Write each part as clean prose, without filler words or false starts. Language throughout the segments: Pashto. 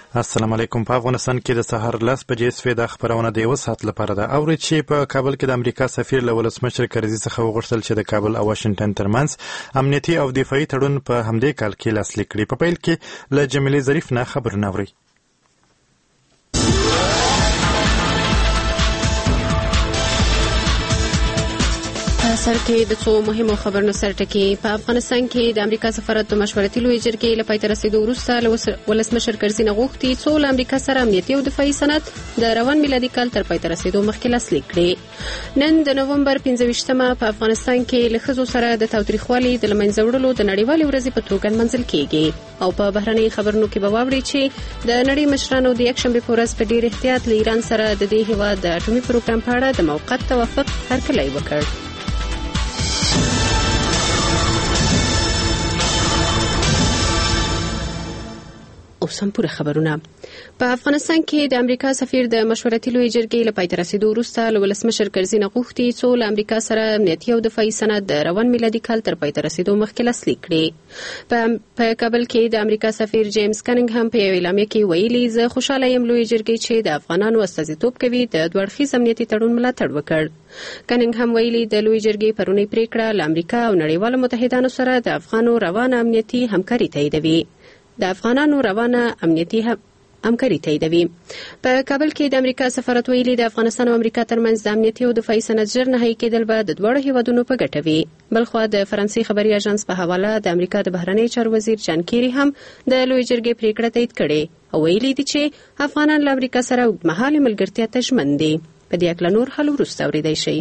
السلام علیکم. په افغانستان کې د سهار 10 بجې سوي د خبرونه د 1 ساعت لپاره ده. اورید چې په کابل کې د امریکا سفیر له ولسمشر کرزي څخه وغوښتل چې د کابل او واشنگټن ترمنځ امنیتي او دفاعي تړون په همدې کال کې لاسلیک کړي. په پیل کې له جمیلې ظریف نه خبرونه اوري. سر کې د څو مهمو خبرونو سرټکی. په افغانستان کې د امریکا سفارت د مشورتي لوی جرګې له پای ته رسیدو وروسته ولسمشر کرزي نه غوښتي څو له امریکا سره امنیتي او دفاعي سند د روان میلادي کال تر پای ته رسیدو مخکې لاسلیک کړي. نن د نومبر 15مه په افغانستان کې له ښځو سره د تاوتریخوالي د له منځه وړلو د نړیوالې ورځې په توګه نمانځل کیږي. او په بهرنۍ خبرونو کې به واورئ چې د نړۍ مشرانو د یکشنبې په ورځ په ډیر احتیاط له ایران سره د دې هیواد د اټومي پروګرام په اړه د موقت توافق هرکلی وکړ. او سمپوره خبرونه. په افغانستان کې د امریکا سفیر د مشورتي لوی جرګې له پای ته رسیدو وروسته له ولسمشر کرزي نه غوښتي څو له امریکا سره امنیتي او دفاعي سند د روان میلادي کال تر پای ته رسیدو مخکې لاسلیک کړي. په کابل کې د امریکا سفیر جیمز کنینګهم په یو اعلامیه کې ویلي زه خوشاله یم لوی جرګې چې د افغانانو استازیتوب کوي د دوه اړخیز امنیتي تړون ملاتړ وکړ. کنینګهم ویلي د لوی جرګې پرونی پریکړه له امریکا او نړیوالو متحدانو سره د افغانو روانه امنیتي همکاري تاییدوي. د افغانانو روانه امنیتي همکاري تاییدوي. په کابل کې د امریکا سفارت ویلي د افغانستان او امریکا ترمنځ د امنیتي او دفاعي سند ژر نهایی کېدل به د دواړو هیوادونو په ګټه وي. بلخوا د فرانسې خبري اژانس په حواله د امریکا د بهرنی چارو وزیر جان کیری هم د لوی جرګې پریکړه تایید کړې او ویلي دي چې افغانان له امریکا سره اوږدمهاله ملګرتیا ته ژمن دي. په دې اړه نور حال وروسته اورېدای شئ.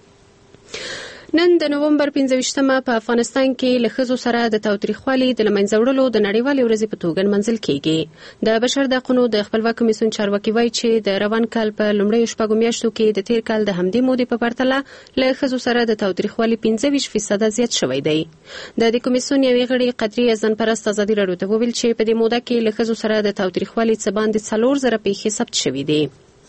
نن د نومبر 15مه په افغانستان کې له ښځو سره د تاوتریخوالي د له منځه وړلو د نړیوالې ورځې په توګه نمانځل کیږي. د بشر د حقونو د خپلواک کمیسیون چارواکي وایي چې د روان کال په لومړیو شپږو میاشتو کې د تیر کال د همدې مودې په پرتله له ښځو سره د تاوتریخوالي 25% زیات شوی دی. د دې کمیسیون یوې غړي قدري ازنپرست ازادي راډیو ته وویل چې په دې موده کې له ښځو سره د تاوتریخوالي څه باندې 4000 پیښې ثبت شوي دي.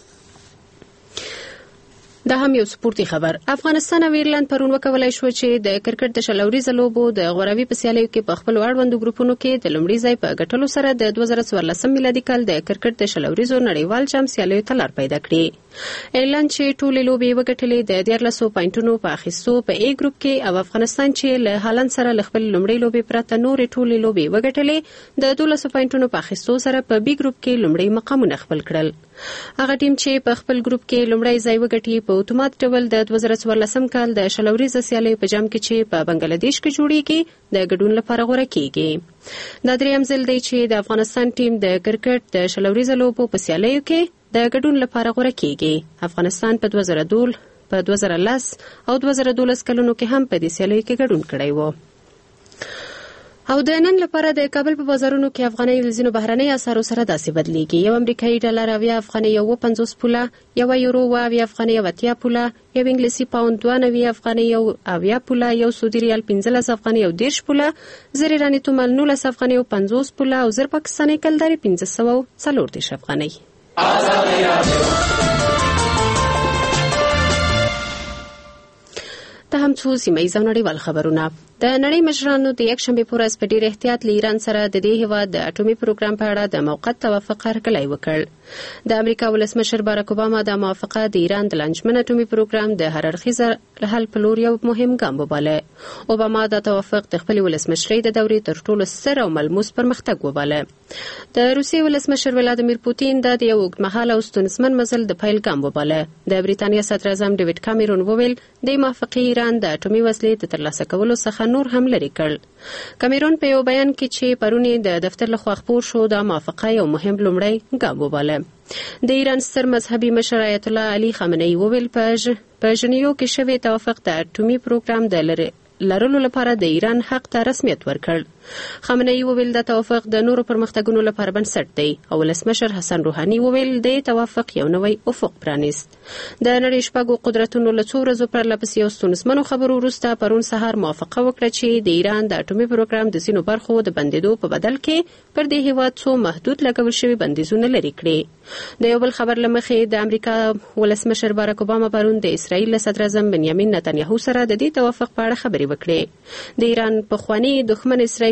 دا هم یو سپورتي خبر. افغانستان او ایرلند پرون وکولای شو چې د کرکټ د شلوريزه لوبو د غوراوي په سیالیو کې په خپل اړوندو ګروپونو کې د لومړي ځای په ګټلو سره د 2014 میلادي کال د کرکټ د شلوريزو نړیوال جام سیالیو ته لار پیدا کړې. ایرلند چې ټولې لوبې وګټلې د 1400 پوینټونو په اخیستو په ای ګروپ کې او افغانستان چې له هالند سره خپل لومړی لوبې پرته نورې ټولې لوبې وګټلې د 1200 پوینټونو په اخیستو سره په بی ګروپ کې لومړی مقامونه خپل کړل. هغه ټیم چې په خپل ګروپ کې لومړی ځای وګټي په اتومات ډول د 2014 کال د شلوريزه سیالیو په جام کې چې په بنگلاديش کې جوړیږي د ګډون لپاره غوړه کیږي. دا دریم ځل دی چې د افغانستان ټیم د کرکټ د شلوريزه لوبو په سیالیو کې د ګډون لپاره غوړه کیږي. افغانستان په 2012 په 2010 او 2012 کلونو کې هم په دې سیالیو کې ګډون کړی و. او د نن لپاره د کابل په بازارونو کې افغاني ولزینو بهرنۍ اسعارو سره داسې بدلیږي. یو امریکایي ډالر 80 افغاني 50 پوله، یو یورو 80 افغاني 80 پوله، یو انګلیسي پاوند 92 افغاني 80 پوله، یو سعودي ریال 15 افغاني 10 پوله، زر ایرانی تومان 19 افغاني 50 پوله او زر پاکستاني کلداري 1540 افغاني. ته هم څو سیمه‌یز او نړیوال خبرونه. د نړۍ مشرانو د یکشنبې په ورځ په ډیر احتیاط له ایران سره د دې هیواد د اټومي پروګرام په اړه د موقت توافق هرکلی وکړ. د امریکا ولسمشر باراک اوباما د موافقه د ایران د لانجمن اټومي پروګرام د هر اړخیز حل په لور یو مهم ګام وباله. اوباما د توافق د خپل ولسمشرۍ د دورې تر ټولو ستر او ملموس پرمختګ وباله. د روسیې ولسمشر ولادیمیر پوتین د یو اوږدمهاله او ستونزمن مزل د پیل ګام وباله. د بریتانیا صدر اعظم ډیوډ کامرون وویل د موافقې ایران د اټومي وسلې د ترلاسه کولو څخه نور هم لري کړ. کامرون په یو بیان کې چې پرونی د دفتر لخوا خپور شو د موافقه یو مهم لومړی ګام وباله. د ایران ستر مذهبي مشر آیت الله علي خامنه‌ای وویل په ژنیو کې شوی توافق د اټومي پروګرام د لرلو لپاره د ایران حق ته رسمیت ورکړ. خامنه‌ای وویل د توافق د نورو پرمختګونو لپاره بنسټ دی او ولسمشر حسن روحاني وویل د توافق یو نوی افق پرانیست. د نړۍ شپږو قدرتونو له څو ورځو پرلپسې یو ستونزمنو خبرو وروسته پرون سهار موافقه وکړه چې د ایران د اټومي پروګرام د ځینو برخو د بندېدو په بدل کې پر دې هیواد څو محدود لګول شوي بندیزونه لرې کړي. د یو بل خبر له مخې د امریکا ولسمشر باراک اوباما پرون د اسرائیل له صدر اعظم بنیامین نتنیاهو سره د دې توافق په اړه خبرې وکړې. د ایران پخوانی دښمن اسرائیل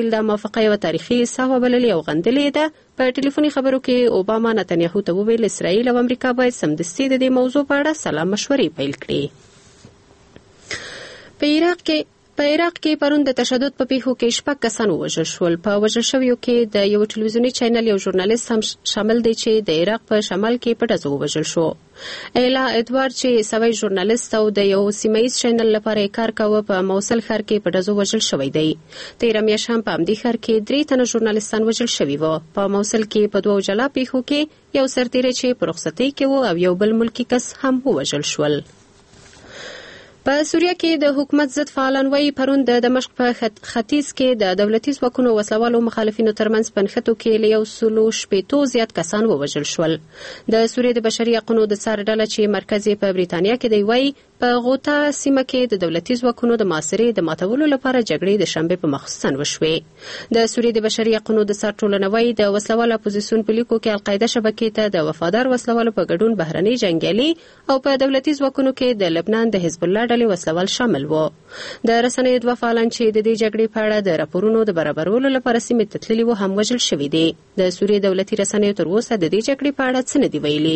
اسرائیل د موافقه یو تاریخي ساحه بللې او غندلې ده. په ټلیفوني خبرو کې اوباما نتنیاهو ته وویل اسرائیل او امریکا باید سمدستي د دې موضوع په اړه سلا مشورې پیل کړي. په عراق کې پرون د تشدد په پیښو کې 6 کسان ووژل شول. په وژل شویو کې د یو ټلویزیوني چینل یو ژورنالیست هم شامل دی چې د عراق په شمال کې په ډزو ووژل شو. ایلا ادوارد چې سوي ژورنالیست او د یو سیمایي چینل لپاره کار کاوه په موصل ښار کې په ډزو وژل شوی دی. تیر میاشت هم په همدې ښار کې 3 تنه ژورنالیستان وژل شوي وو. په موصل کې په 2 جلا پیښو کې یو سرتیری چې په رخصتۍ کې وو او یو بل ملکی کس هم وژل شول. په سوریه کې د حکومت ضد فعالان وایي پرون د دمشق په ختیځ کې د دولتي ځواکونو وسلوالو مخالفینو ترمنځ په نښتو کې له 160 زیات کسان ووژل شول. د سوریې د بشري حقوقو د څار ډله چې مرکز یې په بریتانیا کې دی وایي په غوطه سیمه کې د دولتي ځواکونو د محاصرې د ماتولو لپاره جګړې د شنبه په مخصوصن وشوې. د سوریې د بشري حقوقو د څار ټولنه وایي د وسلوال اپوزیسیون په لیکو کې القاعده شبکې ته د وفادار وسلوالو په ګډون بهرني جنگیالي او په دولتي ځواکونو کې د لبنان د حزب الله ډلې وسلوال شامل وو. د رسنیو دوه فعالان چې د دې جګړې په اړه د راپورونو د برابرولو لپاره سیمې ته تللي وو هم وژل شوي دي. د سوریې دولتي رسنیو تر اوسه د دې جګړې په اړه څه نه دي ویلي.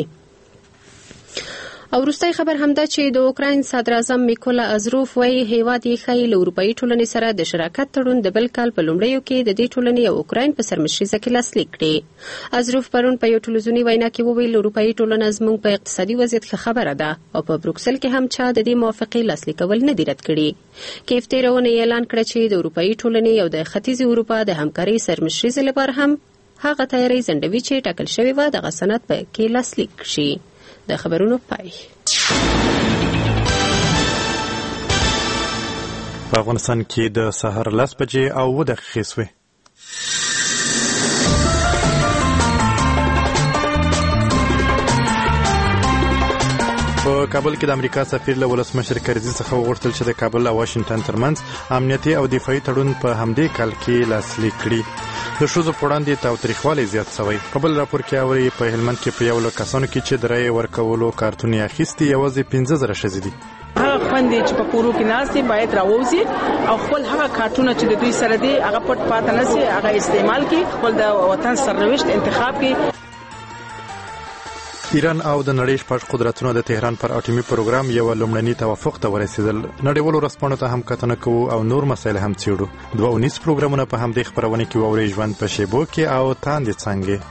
او وروستی خبر همدا چې د اوکراین صدر اعظم میکولا ازروف وایي هیواد یې ښایي له اروپایي ټولنې سره د شراکت تړون د بل کال په لومړیو کې د دې ټولنې او اوکراین په سرمشریزه کې لاسلیک کړي. ازروف پرون په یو ټلویزیوني وینا کې وویل اروپایي ټولنه زموږ په اقتصادي وضعیت ښه خبره ده او په بروکسل کې هم چا د دې موافقې لاسلیکول نه دي رد کړي. کیف تېره اونۍ اعلان کړی چې د اروپایي ټولنې او د ختیځې اروپا د همکارۍ سرمشریزې لپاره هم هغه تیاری ځنډوي چې ټاکل شوې وه دغه سند په کې لاسلیک شي. د خبرونو پای. په افغانستان کې د سهار 10 بجې او 10 دقیقې شوې. په کابل کې د امریکا سفیر له ولسمشر کرزي څخه وغوښتل چې د کابل او واشنگټن ترمنځ امنیتي او دفاعي تړون په همدې کال کې لاسلیک کړي. د ښځو په وړاندې تاوتریخوالی زیات شوی. په بل راپور کې اوري په هلمند کې په 100 کسانو کې چې د رایې ورکولو کارتونه اخیستي یوازې 15,000 ښځې دي. هغه خوندې چې په کورو کې ناستې باید راووځي او خپل هغه کارتونه چې د دوی سره دي هغه پټ پاتې نه سي، هغه استعمال کړي، خپل د وطن سرنوشت انتخاب کړي. ایران او د نړۍ شپږ قدرتونو د تهران پر اټومي پروګرام یو لومړني توافق ته ورسېدل. نړیوالو رسنیو ته هم کتنه کوو او نور مسایل هم څېړو. 2 پروګرامونه په همدې خپرونه کې واورئ ژوند په شیبو کې او تاندې څانګې.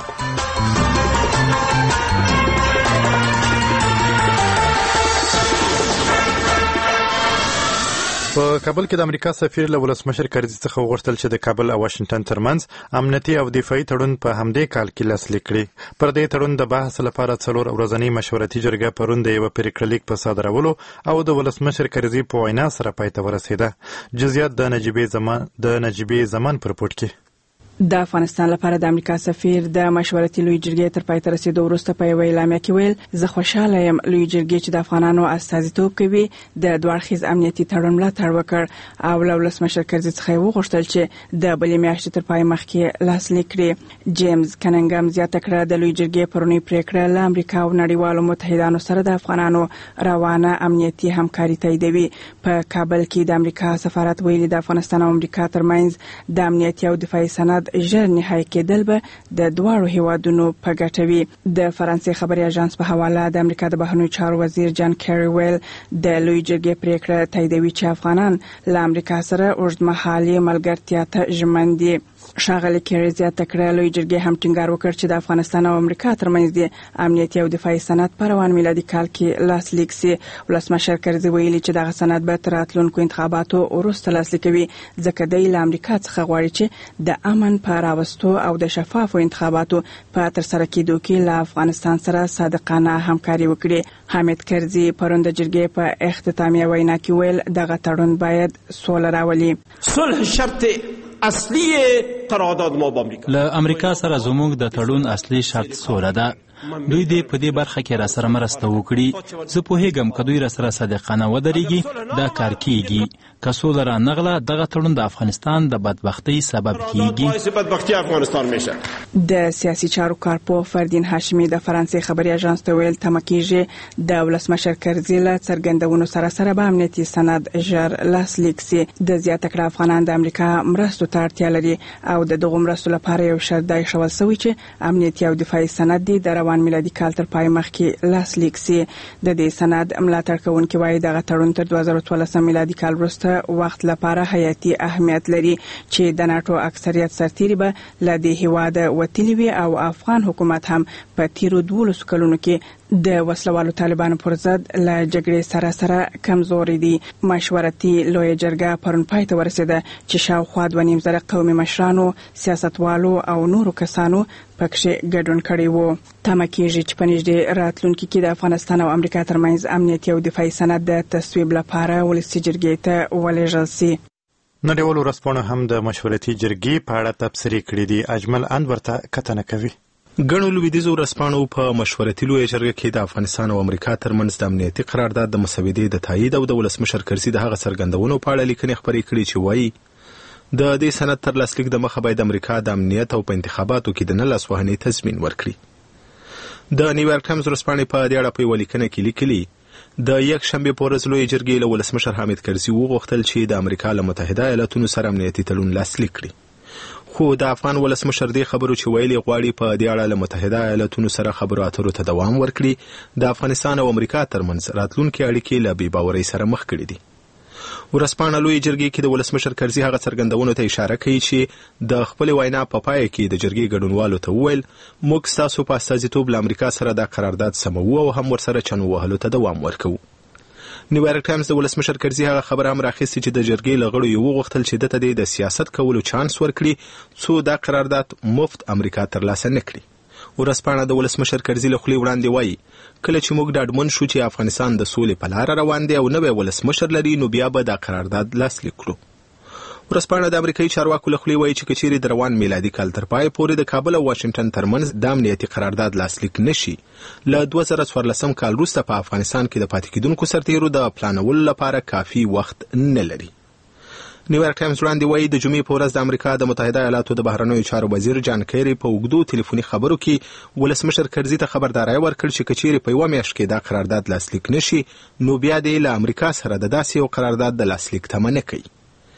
په کابل کې د امریکا سفیر له ولسمشر کرزي څخه وغوښتل چې د کابل او واشنگټن ترمنځ امنیتي او دفاعي تړون په همدې کال کې لاسلیک کړي. پر دې تړون د بحث لپاره 4 ورځنۍ مشورتي جرګه پرون د یو پریکړه لیک په صادرولو او د ولسمشر کرزي په وینا سره پای ته ورسېده. جزئیات د نجیبې زمان پر پورت کې. د افغانستان لپاره د امریکا سفیر د مشورتي لوی جرګې تر پای ته رسیدو وروسته په یوه اعلامیه کې ویل زه خوشاله یم لوی جرګې چې د افغانانو استازیتوب کوي د دوه اړخیز امنیتي تړون ملاتړ وکړ او له ولسمشر کرزي څخه یې وغوښتل چې د بلې میاشتې تر پای مخکې لاسلیک کړي. جیمز کننګم زیاته کړه د لوی جرګې پرونی پریکړه له امریکا او نړیوالو متحدانو سره د افغانانو روانه امنیتي همکاري تاییدوي. په کابل کې د امریکا سفارت ویلي د افغانستان او امریکا ترمنځ د امنیتي او دفاعي سند ژر نهایی کېدل به د دواړو هیوادونو په ګټه وي. د فرانسې خبري اژانس په حواله د امریکا د بهرنیو چارو وزیر جان کیری ویل د لوی جرګې پریکړه تاییدوي چې افغانان له امریکا سره اوږدمهالي ملګرتیا ته ژمن دي. ښاغلي کیری زیاته کړه لوی جرګې هم ټینګار وکړ چې د افغانستان او امریکا ترمنځ د امنیتي او دفاعي سند په روان میلادي کال کې لاسلیک سي. ولسمشر کرزي ویلي چې دغه سند به تر راتلونکو انتخاباتو وروسته لاسلیک کوي ځکه دی له امریکا څخه غواړي چې د امن په راوستو او د شفافو انتخاباتو په ترسره کېدو کې له افغانستان سره صادقانه همکاري وکړي. حامد کرزي پرون د جرګې په اختتامیه وینا کې ویل دغه تړون باید سوله راولي. صلح شرط اصلی قرارداد ما با امریکا. له امریکا سره زموږ د تړون اصلي شرط سوله ده. دوی دې په دې برخه کې را سره مرسته وکړي. زه پوهیږم که دوی را سره صادقانه ودرېږي دا کار کیږي. که سوله را نغله دغه تړون د افغانستان د بدبختۍ سبب کیږي. باعث بدبختی افغانستان میشه. د سیاسي چارو کارپوه فردین هاشمی د فرانسې خبري اژانس ته ویل تمکیږي د ولسمشر کرزي له څرګندونو سره به امنیتي سند ژر لاسلیک سي. د زیاته کړه افغانان د امریکا مرستو ته اړتیا لري او د دغو مرستو لپاره یو شرط د ایښودل شوی چې امنیتي او دفاعي سند د روان میلادي کال تر پای مخکې لاسلیک سي. د دې سند ملاتړ کوونکي وايي دغه تړون تر 2014 میلادي کال وروسته وخت لپاره حیاتي اهمیت لري چې د ناتو اکثریت سرتیري به له دې هیواده وتلي وي او افغان حکومت هم په تیرو 12 کلونو کې د وسلوالو طالبانو پر ضد له جګړې سره کمزوري دي. مشورتي لویه جرګه پرون پای ته ورسېده چې شاوخوا 2.5 زره قومي مشرانو، سیاستوالو او نورو کسانو پکې ګډون کړی وو. تمه کېږي چې په نږدې راتلونکي کې د افغانستان او امریکا ترمنځ امنیتي او دفاعي سند د تصویب لپاره ولسي جرګې ته ولېږل سي. نړیوالو ورځپاڼو هم د مشورتي جرګې په اړه تبصرې کړې دي. اجمل انور ته کتنه کوي. ګڼو لویدیځو ورځپاڼو په مشورتي لویه جرګه کې د افغانستان او امریکا ترمنځ د امنیتي قرارداد د مسودې د تایید او د ولسمشر کرزي د هغه څرګندونو په اړه لیکنې خپرې کړې چې وایي د دې سند تر لاسلیک د مخه باید امریکا د امنیت او په انتخاباتو کې د نه لاسوهنې تضمین ورکړي. د نیویارک ټایمز ورځپاڼې په دې اړه په یوه لیکنه کې لیکلي د یکشنبې په ورځ لویه جرګې له ولسمشر حامد کرزي وغوښتل چې د امریکا له متحده ایالاتونو سره امنیتي تړون لاسلیک کړي. خو د افغان ولسمشر دې خبرو چې ویلي غواړي په دې اړه له متحده ایالاتونو سره خبرو اترو ته دوام ورکړي د افغانستان او امریکا ترمنځ راتلونکي اړیکې له بې باورۍ سره مخ کړي دي. ورځپاڼه لویه جرګې کې د ولسمشر کرزي هغه څرګندونو ته اشاره کوي چې د خپل وینا په پای کې د جرګې ګډونوالو ته وویل موږ ستاسو په استازیتوب له امریکا سره دا قرارداد سموو او هم ورسره چنو وهلو ته دوام ورکوو. نیویارک ټایمز د ولسمشر کرزي هغه خبره هم راخیستې چې د جرګې له غړو یې وغوښتل چې دته د سیاست کولو چانس ورکړي څو دا قرارداد مفت امریکا ترلاسه نه کړي. ورځپاڼه د ولسمشر کرزي له خولې وړاندې وایي کله چې موږ ډاډمن شو چې افغانستان د سولې په لاره روان دی او نوی ولسمشر لري نو بیا به دا قرارداد لاسلیک کړو. ورځپاڼه د امریکایي چارواکو له خولې وایي چې که چیرې د روان میلادي کال تر پای پورې د کابل او واشنګټن ترمنځ د امنیتي قرارداد لاسلیک نشي له 2014 کال وروسته په افغانستان کې د پاتې کېدونکو سرتیرو د پلانولو لپاره کافي وخت نه لري. نیویارک ټایمز وړاندې وایي د جمعې په ورځ د امریکا د متحده ایالاتو د بهرنیو چارو وزیر جان کیری په اوږدو ټلیفوني خبرو کې ولسمشر کرزي ته خبرداری ورکړ چې که چیرې په یوه میاشت کې دا قرارداد لاسلیک نشي نو بیا دې له امریکا سره د داسې یو قرارداد د لاسلیک تمه نه کوي.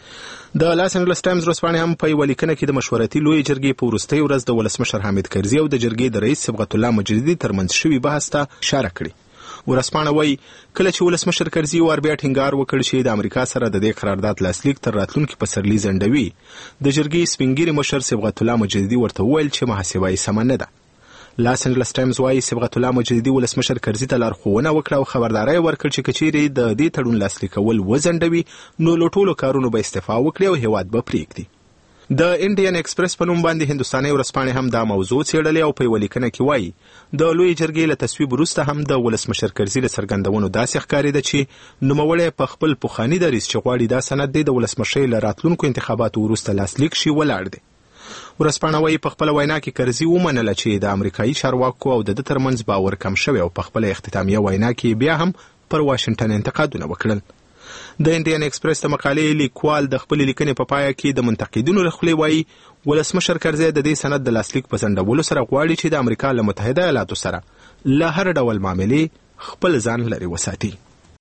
د لاس انجلس ټایمز ورځپاڼې هم په یوه لیکنه کې د مشورتي لویې جرګې په وروستۍ ورځ د ولسمشر حامد کرزي او د جرګې د رئیس صبغت الله مجددي ترمنځ شوي بحث ته اشاره کړې. ورځپاڼه وایي کله چې ولسمشر کرزي ور بیا ټینګار وکړ چې د امریکا سره د دې قرارداد لاسلیک تر راتلونکي پسرلي ځنډوي د جرګې سپینګیري مشر صبغت الله مجددي ورته وویل چې محاسبه یې سمه نه ده. لاس انجلس ټایمز وایي صبغت الله مجددي ولسمشر کرزي ته لارښوونه وکړه او خبرداری ورکړ چې که چیرې د دې تړون لاسلیکول وځنډوي نو له ټولو کارونو به استعفا وکړي او هیواد به پرېږدي. د انډین ایکسپریس په نوم باندې هندوستاني ورځپاڼې هم دا موضوع څېړلې او په یوه لیکنه کې وایي د لویې جرګې له تصویب وروسته هم د ولسمشر کرزي له څرګندونو داسې ښکارېده چې نوموړی په خپل پخواني دریځ چې غواړي دا سند دی د ولسمشۍ له راتلونکو انتخاباتو وروسته لاسلیک شي ولاړ دی. ورځپاڼه وایي په خپله وینا کې کرزي ومنله چې د امریکایي چارواکو او د ده ترمنځ باور کم شوی او په خپله اختتامیه وینا کې بیا هم پر واشنګټن انتقادونه وکړل. د انډین ایکسپریس د مقالې لیکوال د خپلې لیکنې په پایه کې د منتقدینو له خولې وایي ولسمشر کرزي د دې سند د لاسلیک په ځنډولو سره غواړي چې د امریکا له متحده ایالاتو سره له هر ډول معاملې خپل ځان لرې وساتي.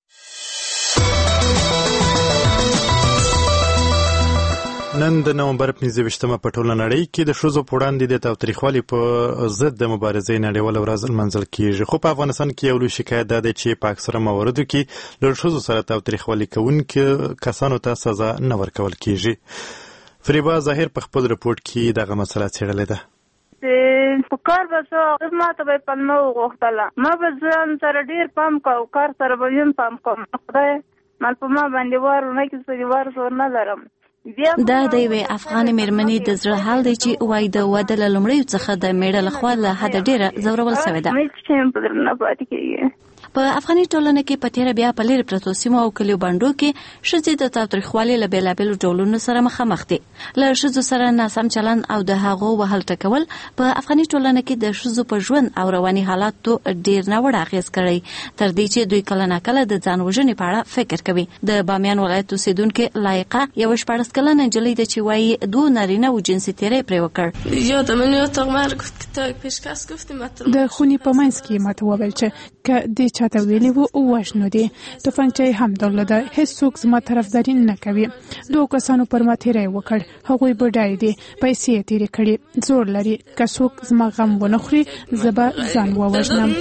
نن د نومبر 15 په ټوله نړۍ کې د ښځو په وړاندې د تاوتریخوالي په ضد د مبارزې نړیواله ورځ لمانځل کیږي. خو په افغانستان کې یو لوی شکایت دا دی چې په اکثره مواردو کې له ښځو سره تاوتریخوالي کوونکو کسانو ته سزا نه ورکول کیږي. فریبا ظاهر په خپل رپورټ کې دغه مسله څېړلې ده. په کار به زه ما ته به پلمه وغوښتله ما به ځان سره ډېر پام کوم کار سره به یم پام کوم خدای مال په ما باندې وارونه کې څه وار زور نه لرم. دا د یوې افغانې مېرمنې د زړه حال دی چې وایي د واده له لومړیو څخه د میړه لخوا له حده ډېره ځورول سوې ده. په افغاني ټولنه کې په تیره بیا په لرې پرتو سیمو او کلیو بانډو کې ښځې د تاوتریخوالي له بېلابېلو ډولونو سره مخامخ دي. له ښځو سره ناسم چلند او د هغو وهل ټکول په افغاني ټولنه کې د ښځو په ژوند او رواني حالاتو ډېر ناوړه اغېز کړی، تر دې چې دوی کله ناکله د ځان وژنې په اړه فکر کوي. د بامیان ولایت اوسېدونکې لایقه یوه 14 کلنه نجلۍ ده چې وایي 2 نارینه و جنسي تیری پرې وکړ. د خونې په منځ کې ماته وویل چې که دې چاته ویلي وو وژنو دې، توپنچه یې هم درلوده، هېڅوک زما طرفداري نه کوي. 2 کسانو پر ما تیری وکړ، هغوی بډای دي، پیسې یې تیرې کړي، زور لري، که څوک زما غم ونه خوري زه به ځان ووژنم.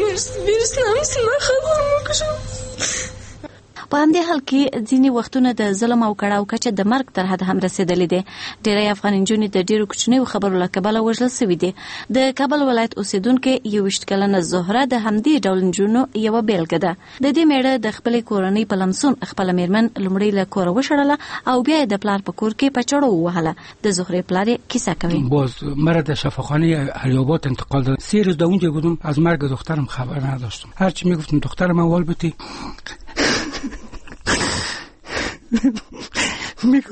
په همدې حال کې ځینې وختونه د ظلم او کړاو کچه د مرګ تر حد هم رسېدلې ده. ډېری افغان نجونې د ډېرو کوچنیو خبرو له کبله وژل سوي دي. د کابل ولایت اوسېدونکې 21 کلنه زهره د همدې ډول نجونو یوه بیلګه ده. د دې مېړه د خپلې کورنۍ په لمسون خپله مېرمن لومړی له کوره وشړله او بیا یې د پلار په کور کې په چړو ووهله. د زهرې پلار یې کیسه کوي. باز مرا در شفاخانه علیاباد انتقال داد. 3 روز در اونجا بودم، از مرگ دخترم خبر نداشتم. هرچی میگفتم دخترم اول بودی میگو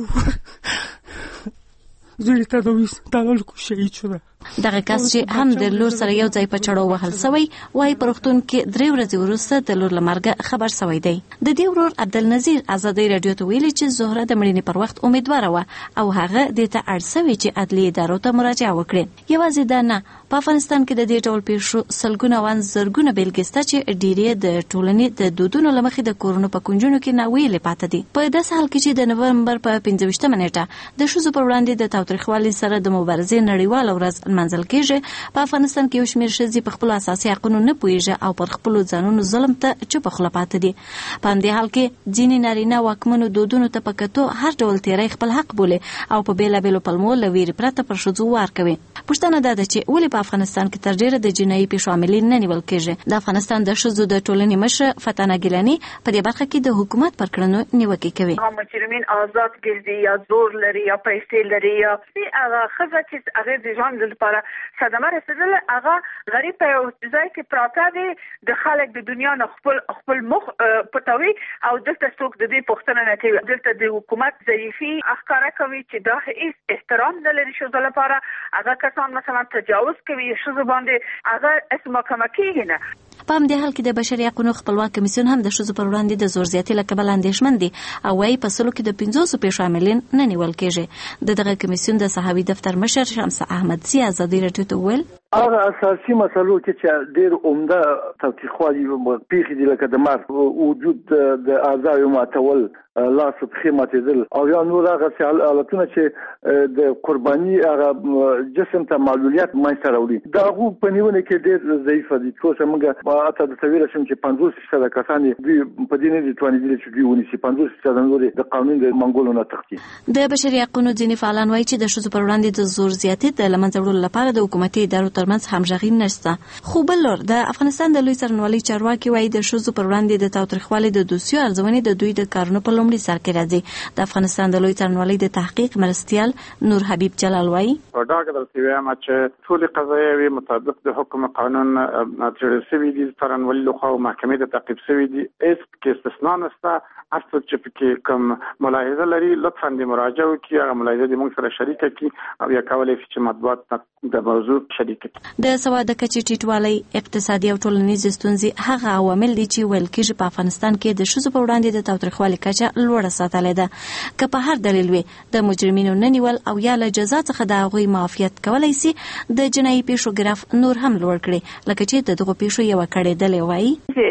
زوی تداوی شهید شده. دغه کس چې هم د لور سره یو ځای په چړو وهل سوی وای په روغتون کې 3 ورځې وروسته د لور له مرګه خبر سوی دی. د دې ورور عبدالنظیر ازادۍ رادیو ته ویلي چې زهره د مړینې پر وخت امیدواره وه او هغه دې ته اړ سوی چې عدلي ادارو ته مراجعه وکړي. یوازې دا نه، په افغانستان کې د دې ډول پیښو سلګونه وان زرګونه بیلګې شته چې ډېرې د ټولنې د دودونو له مخې د کورونو په کونجونو کې ناویلې پاتې دي. په داسې حال کې چې د نومبر په 25 نیټه د ښځو پر وړاندې د تاوتریخوالي سره د مبارزې نړیواله ورځ لمانځل کېږي، په افغانستان کې یو شمېر ښځې په خپلو اساسي حقونو نه پوهېږي او پر خپلو ځانونو ظلم ته چوپه خوله پاتې دي. په همدې حال کې ځینې نارینه واکمنو دودونو ته په کتو هر ډول تیری خپل حق بولي او په بېلابېلو پلمو له ویرې پرته پر ښځو وار کوي. پوښتنه دا ده چې ولې په افغانستان کې تر ډېره د جنایي پیښو عاملین نه نیول کېږي؟ د افغانستان د ښځو د ټولنې مشره فتانه ګیلاني په دې برخه کې د حکومت پر کړنو نیوکې کوي. مجرمین آزاد ګرځي یا زور لري یا پیسې لري یا هغه ښځه چې هغه د ژوند لپاره صدمه رسېدله، هغه غریب په یو ځای کې پراته دی، د خلک د دنیا نه خپل مخ پټوي او دلته څوک د دې پوښتنه نه کوي. دلته د حکومت ضعیفي ښکاره کوي چې دا هیڅ احترام نه لري ښځو لپاره. هغه کسان مثلا تجاوز کوي ښځو باندې، هغه هېڅ محاکمه کېږي نه. په همدې حال کې د بشري حقونو خپلواک کمیسیون هم د ښځو پر وړاندې د زور زیاتي له کبله اندېښمن دي او وایي په سلو کې د 500 پیښو عاملین نه نیول کېږي. د دغه کمیسیون د صحاوي دفتر مشر شمس احمدزي ازادۍ راډیو ته وویل هغه اساسي مسلو کې چې ډېر عمده تاوتریخوالي پیښې دي لکه د مرګ، وجود د اعضاو ماتول، لاس پښې ماتېدل او یا نور هغه حالتونه چې د قرباني هغه جسم ته معلولیت منځته راوړي، د هغو په نیونه کې ډېر ضعیفه دي. څو چې موږ حتی درته ویلی شم چې 50% کسان دوی په دې نه دي توانېدلي چې دوی ونیسي، 50% نور د قانون د منګولو نه تښتي. د بشري حقونو ځینې فعالان وایي چې د ښځو پر وړاندې د زور زیاتي د له منځه وړلو لپاره د حکومتي ادارو ترمنځ همغږي نشته. خو بل لور د افغانستان د لوی څارنوالۍ چارواکي وایي د ښځو پر وړاندې د تاوتریخوالي د دوسیو ارزونې د دوی د کارونو په لومړي سر کې راځي. د افغانستان د لوی څارنوالۍ د تحقیق مرستیال نور حبیب جلال وایي په ډاګه درته وایم چې ټولې قضایاوې مطابق د حکم قانون څېړل شوي دي، څارنوالۍ لخوا محکمې ته تعقیب شوي دي، هېڅ کې استثنا نشته. هر څوک چې پکې کوم ملاحظه لري لطفا دې مراجعه وکړي، هغه ملاحظه دې موږ سره شریکه کړي او یا کولی شي چې مطبوعات د موضوع شریک کړي. د سواد د کچې ټیټوالی، اقتصادي او ټولنیزې ستونزې هغه عوامل دي چې ویل کېږي په افغانستان کې د ښځو په وړاندې د تاوتریخوالي کچه لوړه ساتلې ده. که په هر دلیل وي د مجرمینو نه نیول او یا له جزا څخه د هغوی معافیت کولی سي د جنایي پیښو ګراف نور هم لوړ کړي، لکه چې د دغو پیښو یوه کړېدلې وایي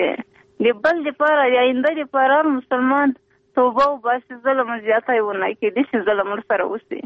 د بل دپاره د آینده دپاره مسلمان توبه وباسي، ظلم زیاتی ونه کړي، داسې ظلم ورسره وشي.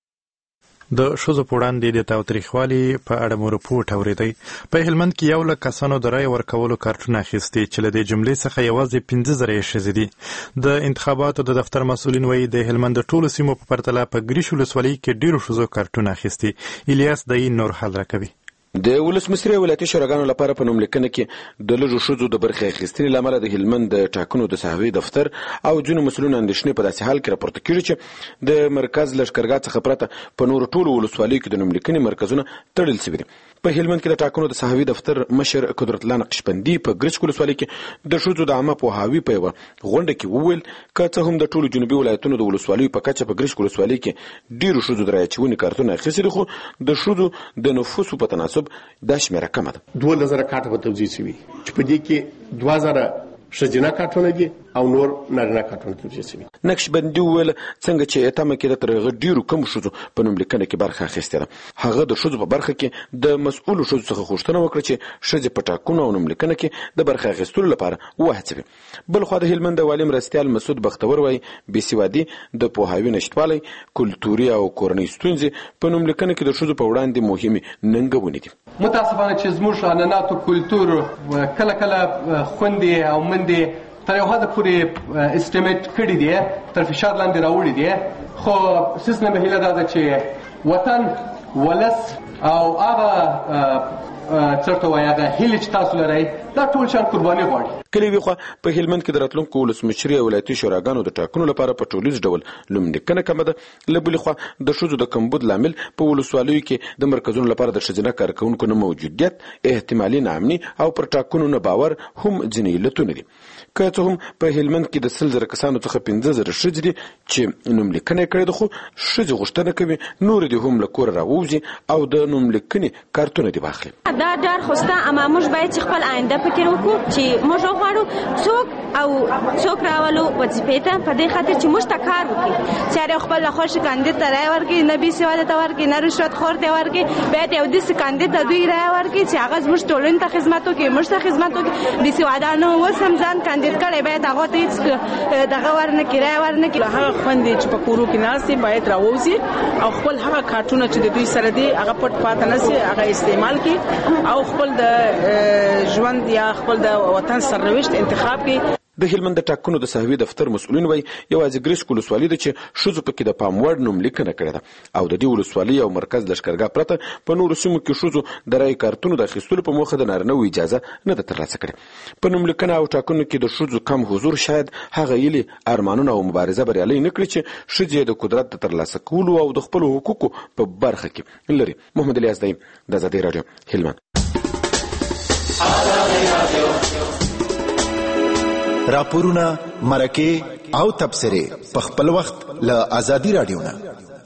د ښځو په وړاندې د تاوتریخوالي په اړه مو رپورټ اورېدی. په هلمند کې 100,000 کسانو د رایې ورکولو کارتونه اخیستي چې له دې جملې څخه یوازې 15,000 ښځې دي. د انتخاباتو د دفتر مسؤلین وایي د هلمند د ټولو سیمو په پرتله په ګریش ولسوالۍ کې ډېرو ښځو کارتونه اخیستي. الیاس دای نور حل راکوي. د ولسمشرۍ ولایتي شوراګانو لپاره په نوملیکنه کې د لږو ښځو د برخې اخیستنې له امله د هلمند د ټاکنو د صحوي دفتر او ځینو مسؤلینو اندېښنې په داسې حال کې راپورته کړي چې د مرکز لښکرګاه څخه پرته په نورو ټولو ولسوالیو کې د نوملیکنې مرکزونه تړل شوي دي. په په هلمند کې د ټاکنو د صحوي دفتر مشر قدرت الله نقشبندي په ګرچک ولسوالۍ کې د ښځو د عامه پوهاوي په یوه غونډه کې وویل که څه هم د ټولو جنوبي ولایتونو د ولسوالیو په کچه په ګرچک ولسوالۍ کې ډیرو ښځو د رایې اچونې کارتونه اخیستي دي، خو د ښځو د نفوسو په تناسب دا شمیره کمه ده. 2000 کارته په توزیع شوي چې په دې کې 2000 ښځینه کارتونه دي او نور نارینه کارتونه توزیع شوي. نقشبندي وویل څنګه چې تمه کېده تر هغه ډیرو کم ښځو په نوملیکنه کې برخه اخیستې ده. هغه د ښځو په برخه کې د مسؤلو ښځو څخه غوښتنه وکړه چې ښځې په ټاکنو او نوملیکنه کې د برخه اخیستلو لپاره وهڅوي. بل خو د هلمند د والي مرستیال مسعود بختور وایي بېسوادي د پوهاوي نشتوالی، کلتوري او کورنۍ ستونزې په نوملیکنه کې د ښځو په وړاندې مهمې ننګونې دي. متاسفانه چې زموږ عنعناتو کلتور کله کله خوندې او مندې تر یو حد پورې استیمیټ کړي دي، تر فشار لاندې راوړي دي، خو سیسنه به هیله دا ده چې وطن، ولس او هغه چرته وایي هغه هیلې چې تاسو لرئ دا ټول شان قرباني غواړي. کله وی خو په هلمند کې د راتلونکو ولسمشري او ولایتي شوراګانو د ټاکنو لپاره په ټولیز ډول لومړنۍ کمه ده. لبلې خو د ښځو د کمبود لامل په ولسوالیو کې د مرکزونو لپاره د ښځینه کارکونکو نه موجودیت، احتمالي ناامني او پر ټاکنو نه باور هم ځینې علتونه دي. که څه هم په هلمند کې د 100,000 کسانو څخه 15,000 ښځې دي چې نوملیکنه کړې ده، خو ښځې غوښتنه کوي نور دې هم له کوره راووځي او د نوملیکنې کارتونه دې واخلي. دا ډېر خوسته، اما موږ باید چې خپل آینده فکر وکړو چې موږ غواړو څوک راولو وظیفې ته، په دې خاطر چې موږ ته کار وکړي، چې هر خوخ کاندید ته رایې ورکړي، نه بېسواده ته ورکړي، نه رشوت خور ته ورکړي. باید یو داسې کاندید ته دوی رایې ورکړي چې هغه زموږ ټولنې ته خدمت وکړي، موږ ته خدمت وکړي. بېسوادانو اوس هم ځان کاندید کړی، باید هغه ته هېڅ دغه ورنکړي، رایې ورنکړي. هغه خویندې چې په کورو کې ناست دي باید راووځي او خپل هغه کارتونه چې د دوی سره دي هغه پټ پاتې نه سي، هغه استعمال کړي او خپل د ژوند یا خپل د وطن سرنوشت انتخاب کړي. د هلمند د ټاکنو د صحوي دفتر مسؤلین وایي یوازې ګرچک ولسوالي ده چې ښځو پکې د پام وړ نوملیکنه کړې ده او د دې ولسوالۍ او مرکز لښکرګاه پرته په نورو سیمو کې ښځو د رایې کارتونو د اخیستلو په موخه د نارینه‌وو اجازه نه ده ترلاسه کړې. په نوملیکنه او ټاکنو کې د ښځو کم حضور شاید هغه هیلې، ارمانونه او مبارزه بریالۍ نه کړي چې ښځې د قدرت د ترلاسه کولو او د خپلو حقوقو په برخه کې لري. محمد الیاس دایم، د آزادۍ راډیو، هلمند. راپورونه، مرکې او تبصرې په خپل وخت له آزادۍ راډیو نه.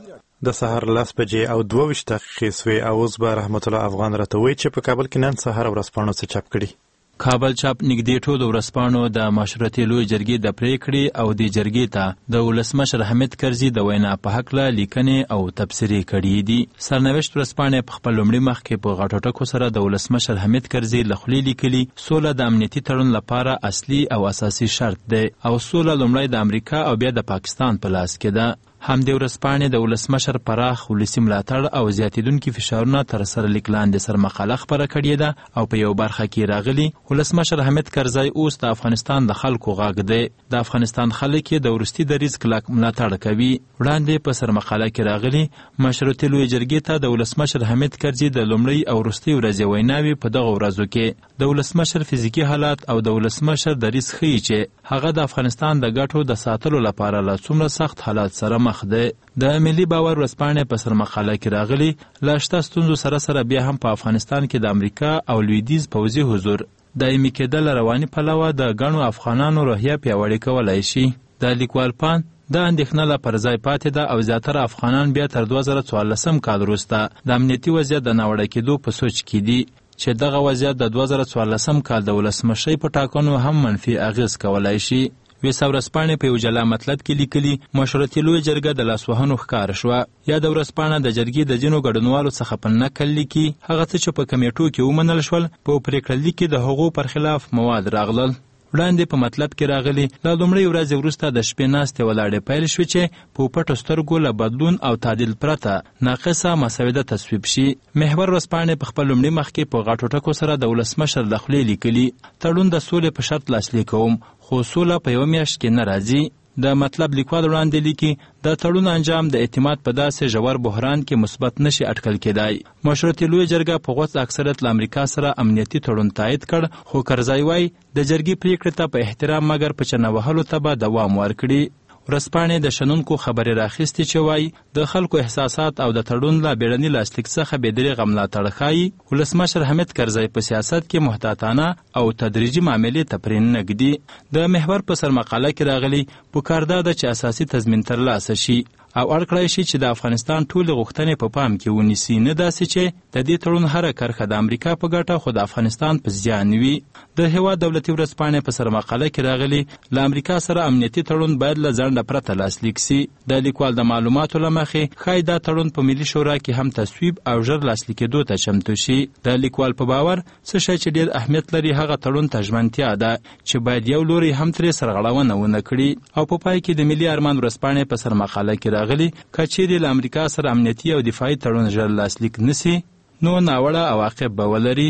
د سهار 10 او 22 دقیقې سوې او اوس به رحمت الله افغان راته وایي چې په کابل کې نن سهار ورځپاڼو څه چاپ کړي. کابل چاپ نږدې ټولو ورځپاڼو د مشورتي لوی جرګې د پریکړې او د جرګې ته د ولسمشر حامد کرزي د وینا په هکله لیکنې او تبصرې کړي دي. سرنوشت ورځپاڼې په خپل لومړي مخ کې په غټو ټکو سره د ولسمشر حامد کرزي له خولې لیکلي سوله د امنیتي تړون لپاره اصلي او اساسي شرط دی او سوله لومړی د امریکا او بیا د پاکستان په لاس کې ده. همدې ورځپاڼې د ولسمشر پراخ ولسي ملاتړ او زیاتېدونکي فشارونه تر سره لیک لاندې سرمقاله خپره کړې ده او په یو برخه کې راغلي ولسمشر حامد کرزی اوس د افغانستان د خلکو غږ دی، د افغانستان خلک یې د وروستي دریځ کلک ملاتړ کوي. وړاندې په سرمقاله کې راغلي مشروطې لویې جرګې ته د ولسمشر حامد کرزي د لومړۍ او وروستۍ ورځې ویناوې په دغه ورځو کې د ولسمشر فزیکي حالات او د ولسمشر دریځ ښیي چې هغه د افغانستان د ګټو د ساتلو لپاره له څومره سخت حالات سره مخ دی. د ملي باور ورځپاڼې په سرمقاله کې راغلي له شته ستونزو سره بیا هم په افغانستان کې د امریکا او لویدیځ پوځي حضور دایمي کېدل رواني پلوه د ګڼو افغانانو روحیه پیاوړې کولی شي. د لیکوال پان د اندېښنه لا پر ځای پاتې ده او زیاتره افغانان بیا تر 2014 کال وروسته د امنیتي وضعیت د ناوړه کېدو په سوچ کې دي چې دغه وضعیت د 2014 کال د ولسمشرۍ په ټاکنو هم منفي اغېز کولی شي. ویسا ورځپاڼې په یو جلا مطلب کې لیکلي مشورتي لویه جرګه د لاسوهنو ښکاره شوه. یا د ورځپاڼه د جرګې د ځینو ګډونوالو څخه په نقل لیکي هغه څه چې په کمیټو کې ومنل شول په پرېکړه لیک کې د هغو پر خلاف مواد راغلل. وړاندې په مطلب کې راغلي له لومړۍ ورځې وروسته د شپې ناستې ولاړې پیل شوې چې په پټو سترګو له بدلون او تعدیل پرته ناقصه مسوده تصویب شي. محور ورځپاڼې په خپل لومړي مخ کې په غټو ټکو سره د ولسمشر د خولې لیکلي تړون د سولې په شرط لاسلیک کوم خو سوله په یوه میاشت کې نه راځي. د مطلب لیکوال وړاندې لیکي د تړون انجام د اعتماد په داسې ژور بحران کې مثبت نشي اټکل کېدای. مشروطې لویه جرګه په غوڅ اکثریت له امریکا سره امنیتي تړون تایید کړ خو کرزی وایي د جرګې پریکړې ته په احترام مګر په چنه وهلو ته به دوام ورکړي. ورځپاڼې د شنونکو خبرې راخیستې چې وایي د خلکو احساسات او د تړون لا بیړني لاسلیک څخه بېدریغه ملاتړ ښایي ولسمشر حامد کرزی په سیاست کې محتاطانه او تدریجي معاملې ته پرې نه ږدي. د محور په سرمقاله کې راغلي پکار دا ده چې اساسي تضمین ترلاسه شي او اړ شي چې د افغانستان ټولې غوښتنې په پام کې ونیسي، نه داسې چې د دې تړون هره کرښه د امریکا په ګټه خو د افغانستان په زیان وي. د هېواد دولتي ورځپاڼې په سرمقاله کې راغلي له امریکا سره امنیتي تړون باید له ځنډه پرته لاسلیک سي. د لیکوال د معلوماتو له مخې ښایي دا تړون په ملي شورا کې هم تصویب او ژر لاسلیکېدو ته چمتو شي. د لیکوال په باور څه شی چې ډېر اهمیت لري هغه تړون ته ژمنتیا ده چې باید یو لوری هم ترې سرغړونه ونه کړي. او په پای کې د ملي ارمان ورځپاڼې په سرمقاله کې راغلي چیرې له امریکا سره امنیتي او دفاعي تړون ژر لاسلیک نسی نو ناوړه عواقب به ولري.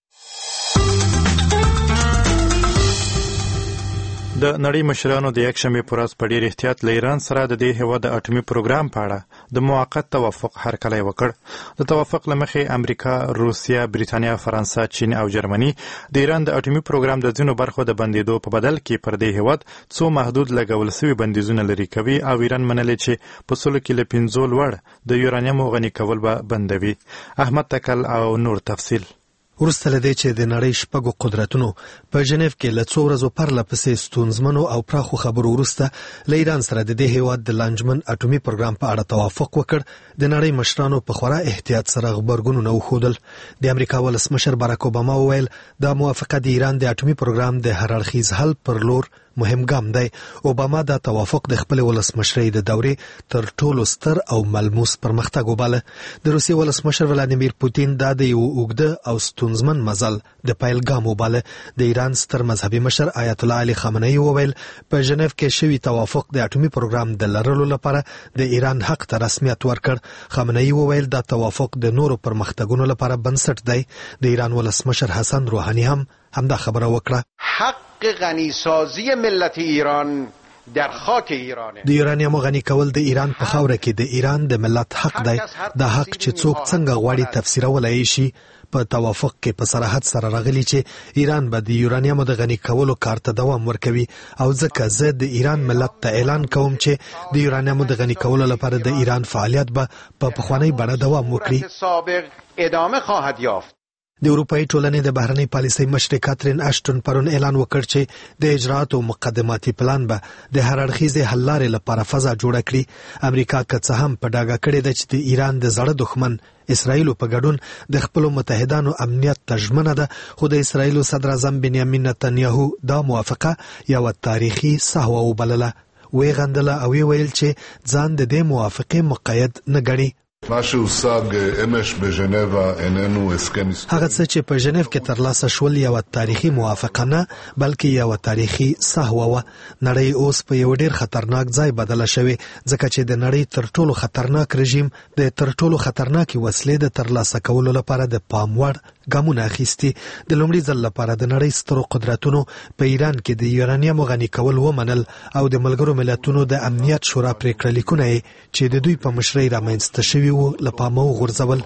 د نړۍ مشرانو د یکشنبې په ورځ په ډېر احتیاط له ایران سره د دې هېواد د اټومي پروګرام په اړه د موقت توافق هرکلی وکړ. د توافق له مخې امریکا، روسیه، بریتانیا، فرانسه، چین او جرمني د ایران د اټومي پروګرام د ځینو برخو د بندېدو په بدل کې پر دې هېواد څو محدود لګول سوي بندیزونه لرې کوي او ایران منلې چې په سلو کې له 5 لوړ د یورانیم غني کول به بندوي. احمد تکل او نور تفصیل. وروسته له دې چې د نړۍ شپږو قدرتونو په ژنیف کې له څو ورځو پرله پسې ستونزمنو او پراخو خبرو وروسته له ایران سره د دې هېواد د لانجمن اټومي پروګرام په اړه توافق وکړ، د نړۍ مشرانو په خورا احتیاط سره غبرګونونه وښودل. د امریکا ولسمشر باراک اوباما وویل دا موافقه د ایران د اټومي پروګرام د هر اړخیز حل پر لور مهم ګام دی. اوباما دا توافق د خپل ولسمشرۍ د دورې تر ټولو ستر او ملموس پرمختګ وباله. د روسیې ولسمشر ولادیمیر پوتین دا د یو اوږده او ستونزمن مزل د پیل ګام وباله. د ایران ستر مذهبي مشر آیت الله علي خامنه‌ای وویل په ژنیف کې شوی توافق د اټومي پروګرام د لرلو لپاره د ایران حق ته رسمیت ورکړ. خامنه‌ای وویل دا توافق د نورو پرمختګونو لپاره بنسټ دی. د ایران ولسمشر حسن روحاني هم همدا خبره وکړه. حق غنیسازی ملت ایران در خاک ایرانه. د یورانیم غنی کول د ایران په خاوره کې د ایران د ملت حق دی. دا حق چې څوک څنګه غواړي تفسیرولای شي. په توافق کې په صراحت سره راغلی چې ایران به د یورانیم د غنی کولو کار ته دوام ورکوي او ځکه زه د ایران ملت ته اعلان کوم چې د یورانیم د غنی کولو لپاره د ایران فعالیت به په پخوانی بڼه دوام وکړي. سابق ادامه خواهد یافت. د اروپאי ټولنې د بهرنۍ پالیسۍ مشر کاترین اشټون پرون اعلان وکړ چې د اجراءاتو مقدماتي پلان به د هر اړخیزې حل لارې لپاره فضا جوړه کړي. امریکا که څه هم په ډاګه کړې ده چې د ایران د زړه دښمن اسرائیل په ګډون د خپل متحدانو امنیت ته ژمنه ده، خو د اسرائیل صدر اعظم بنیامین نتنیاهو دا موافقه یو تاریخي سهو وبلله. وی غندله او ویل چې ځان د دې موافقه مقید نه ګڼي. מה שהושג אמש בז'נבה איננו הסכם היסטורי. هغه څه چې په ژنیف کې ترلاسه شول یو تاریخي موافقه نه بلکې یو تاریخي سهو و. نړۍ اوس په یو ډیر خطرناک ځای بدله شوې ځکه چې د نړۍ تر ټولو خطرناک رژیم د تر ټولو خطرناکي وسلې د ترلاسه کولو لپاره د پام وړ ګامونه اخیستي. د لومړي ځل لپاره د نړۍ سترو قدرتونو په ایران کې د یورانیم غني کول ومنل او د ملګرو ملتونو د امنیت شورا پریکړه لیکونه چې د دوی په مشرۍ رامنځته شوي وو لپاره وغورځول.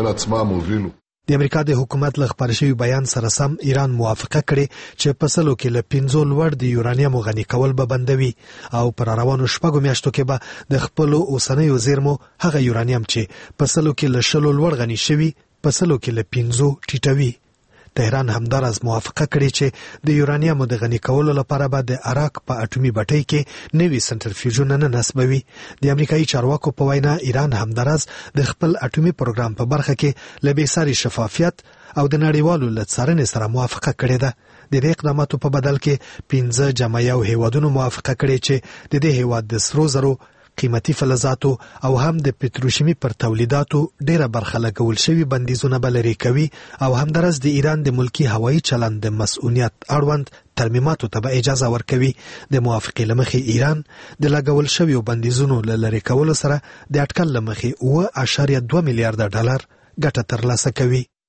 د امریکا د حکومت له خبر شوی بیان سره سم ایران موافقه کړې چې په سلو کې له 5 لوړ د یورانیم غني کول به بندوي او پر روانو شپږو میاشتو کې به د خپل اوسنیو زیرمو هغه یورانیم چې په سلو کې له 10 لوړ غني شوی په سلو کې له 5 ټیټوي. تهران همدارس موافقه کړې چې د یورانیم د غني کولو لپاره به د عراق په اټومي بټۍ کې نوي سنټرفیوژونه نه نصبوي. د امریکایي چارواکو په وینا ایران همدارس د خپل اټومي پروګرام په برخه کې له بېساري شفافیت او د نړیوالو له څارنې سره موافقه کړې ده. د دې اقداماتو په بدل کې 15 جمعیو هیوادونو موافقه کړې چې د دې هیواد د سرو زرو قیمتي فلزاتو او هم د پتروشیمي پر تولیداتو ډیره برخه لګول شوی بندیزونه بلري کوي او همدارس د ایران د ملکی هوایي چلند د مسؤلیت اړوند ترمیماتو ته اجازه ورکوي. د موافقې لمخې ایران د لګول شوی بندیزونو لری کولو سره د اټکل لمخې 1.2 میلیارډ ډالر ګټه ترلاسه کوي.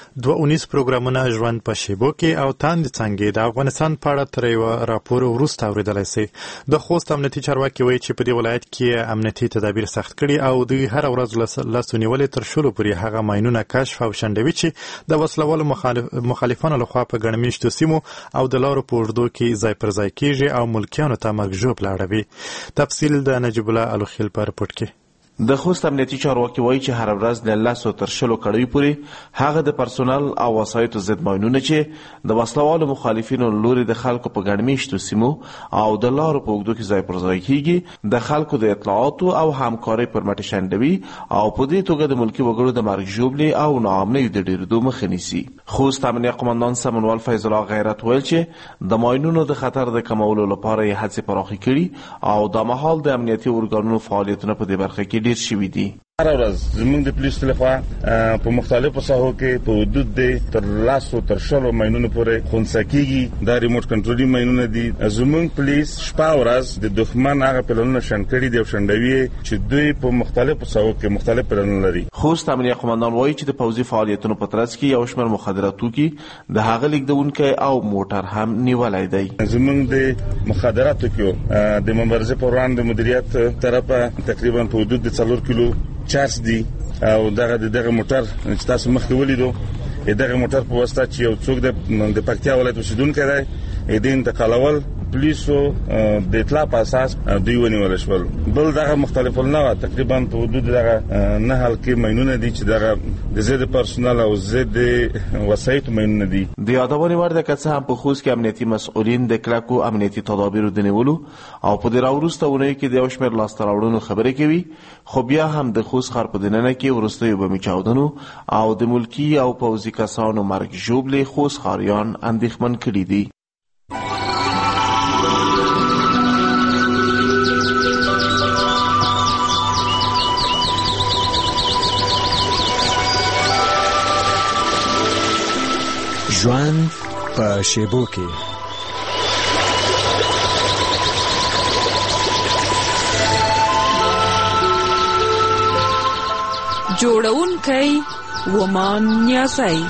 219 پروګرامونه ژوند په شیبو کې او تاند څنګه د افغانستان په اړه تر یو راپور وروسته اوریدلای شي. د خوست امنیتي چارواکي وایي چې په دې ولایت کې امنیتي تدابیر سخت کړي او دوی هر ورځ لاسو نیولې تر شلو پورې هغه ماینونه کشف او شنډوي چې د وسلوالو مخالفانو لخوا په ګڼ مېشتو سیمو او د لارو په اوږدو کې ځای پر ځای کیږي او ملکیانو ته مرګ ژوبله اړوي. تفصیل د نجیب الله الوخیل په رپورټ کې. د خوست امنیتي چارواکي وایي چې هر ورځ له 10 تر 10 کړوي پورې هغه د پرسونل او وسایطو ضد ماینونه چې د وسلوالو مخالفینو لوري د خلکو په ګڼ مېشتو سیمو او د لارو په اوږدو کې ځای پر ځای کیږي د خلکو د اطلاعاتو او همکارۍ پر مټ شنډوي او په دې توګه د ملکي وګړو د مرګ ژوبلې او ناامنۍ د ډېرېدو مخه نیسي. خوست امنیه قومندان سمنوال فیض الله غیرت ویل چې د ماینونو د خطر د کمولو لپاره یې هڅې پراخې کړي او د مهال د امنیتي ارګانونو فعالیتونه په دې برخه کې ډیر شوي دي. هر ورځ زموږ د پولیسو لخوا په مختلفو ساحو کې په حدود دی تر 10 تر 10 ماینونو پورې خنثی کېږي. دا ریموټ کنټرولي ماینونه دي. زموږ پولیس شپه ورځ د دښمن هغه پلانونه شنډ کړي دي او شنډوي چې دوی په مختلفو ساحو کې مختلف پلانونه لري. خوست امنیه قومندان وایي چې د پوځي فعالیتونو په ترڅ کې یو شمېر مخدرات توکي د هغه لیږدونکي او موټر هم نیولای دی. زموږ د مخدراتو کې د مبارزې پر وړاندې مدیریت طرفه تقریبا په حدود د 4 کیلو چارج دی او دغه موټر چې تاسو مخکې ولیدو دغه موټر په واسطه چې یو څوک د پکتیا ولایت اوسیدونکی دی د انتقالول پولیسو د اطلاع په اساس دوی ونیول شول. بل دغه مختلف النوع تقریبا په حدود دغه 9 کې ماینونه دي چې دغه د زید پرسونل او زید وسایط ماینونه دي. د یادونې وړ ده که څه هم په خوست کې امنیتي مسؤلین د کلکو امنیتي تدابیرو د نیولو او په دې راوروسته اونۍ کې د یو شمېر لاسته راوړنو خبرې کوي، خو بیا هم د خوست ښار په دننه کې وروستیو بمي چاودنو او د ملکي او پوځي کسانو مرګ ژوبلې خوست ښاریان اندېښمن کړي دي. ژوند په شیبو کې. جوړونکی ومان نیازی.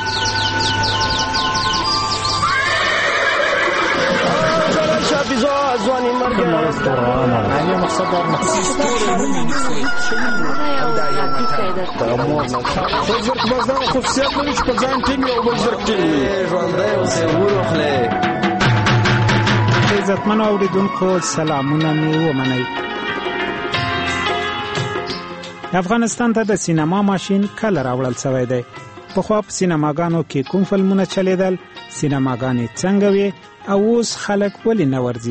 عزتمنو اوریدونکو سلامونه مې ومنئ. افغانستان ته د سینما ماشین کله راوړل شوی دی؟ پخوا په سینماګانو کې کوم فلمونه چلیدل؟ سینماګانې څنګه وي او اوس خلک ولې نه ورځي؟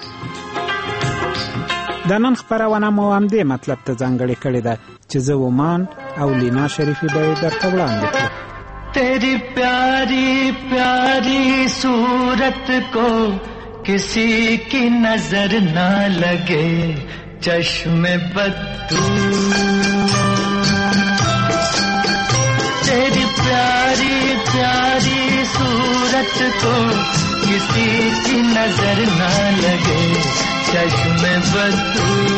د نن خپرونه مو همدې مطلب ته ځانګړې کړې ده چې زه ومان او لینا شریفي به یې درته وړاندې کړو. تیری پیاری پیاری صورت کو کسی کی نظر نہ لگے چشم بد تیری پیاری پیاری صورت کو کسی کی نظر نہ لگے چشم بد.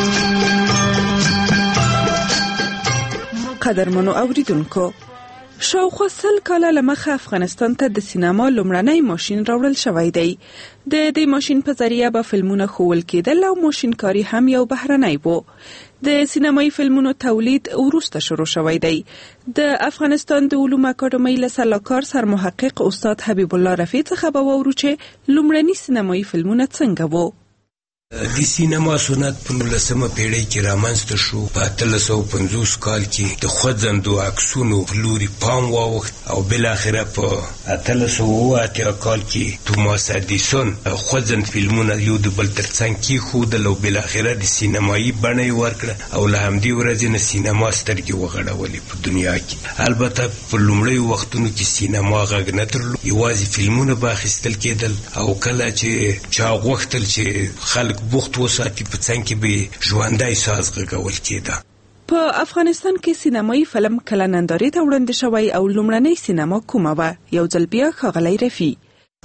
قدرمنو اوریدونکو، شاوخوا 100 کاله لمخه افغانستان ته د سینما لومړنی ماشین راوړل شوی دی. د دې ماشین په ذریعه به فلمونه ښوول کېدل او ماشینکاري هم یو بهرنی و. د سینمایي فلمونو تولید وروسته شروع شوی دی. د افغانستان د علومو اکاډمۍ له سلاکار سرمحقق استاد حبیب الله رفیع څخه به واورو چې لومړني سینمایي فلمونه څنګه وو. د سینما سنت په 19مه پیړۍ کې رامنځته شو. په 1850 کال کې د خوځندو عکسونو په لوري پام واوښت او بالاخره په 1880 کال کې توماس اډیسون خوځند فلمونه یو د بل ترڅنګ کېښودل او بالاخره د سینمایي بڼه یې ورکړه او له همدې ورځې نه سینما سترګې وغړولې په دنیا کې. البته په لومړیو وختونو کې سینما غږ نه درلود، یوازې فلمونه به اخیستل کېدل او کله چې چا غوښتل چې خلک بوخت وساتي په څنګ کې به ژوندی ساز غږول کېده. په افغانستان کې سینمایي فلم کله نندارې ته وړاندې شوی او لومړنۍ سینما کومه وه؟ یو ځل بیا ښاغلی رفیع.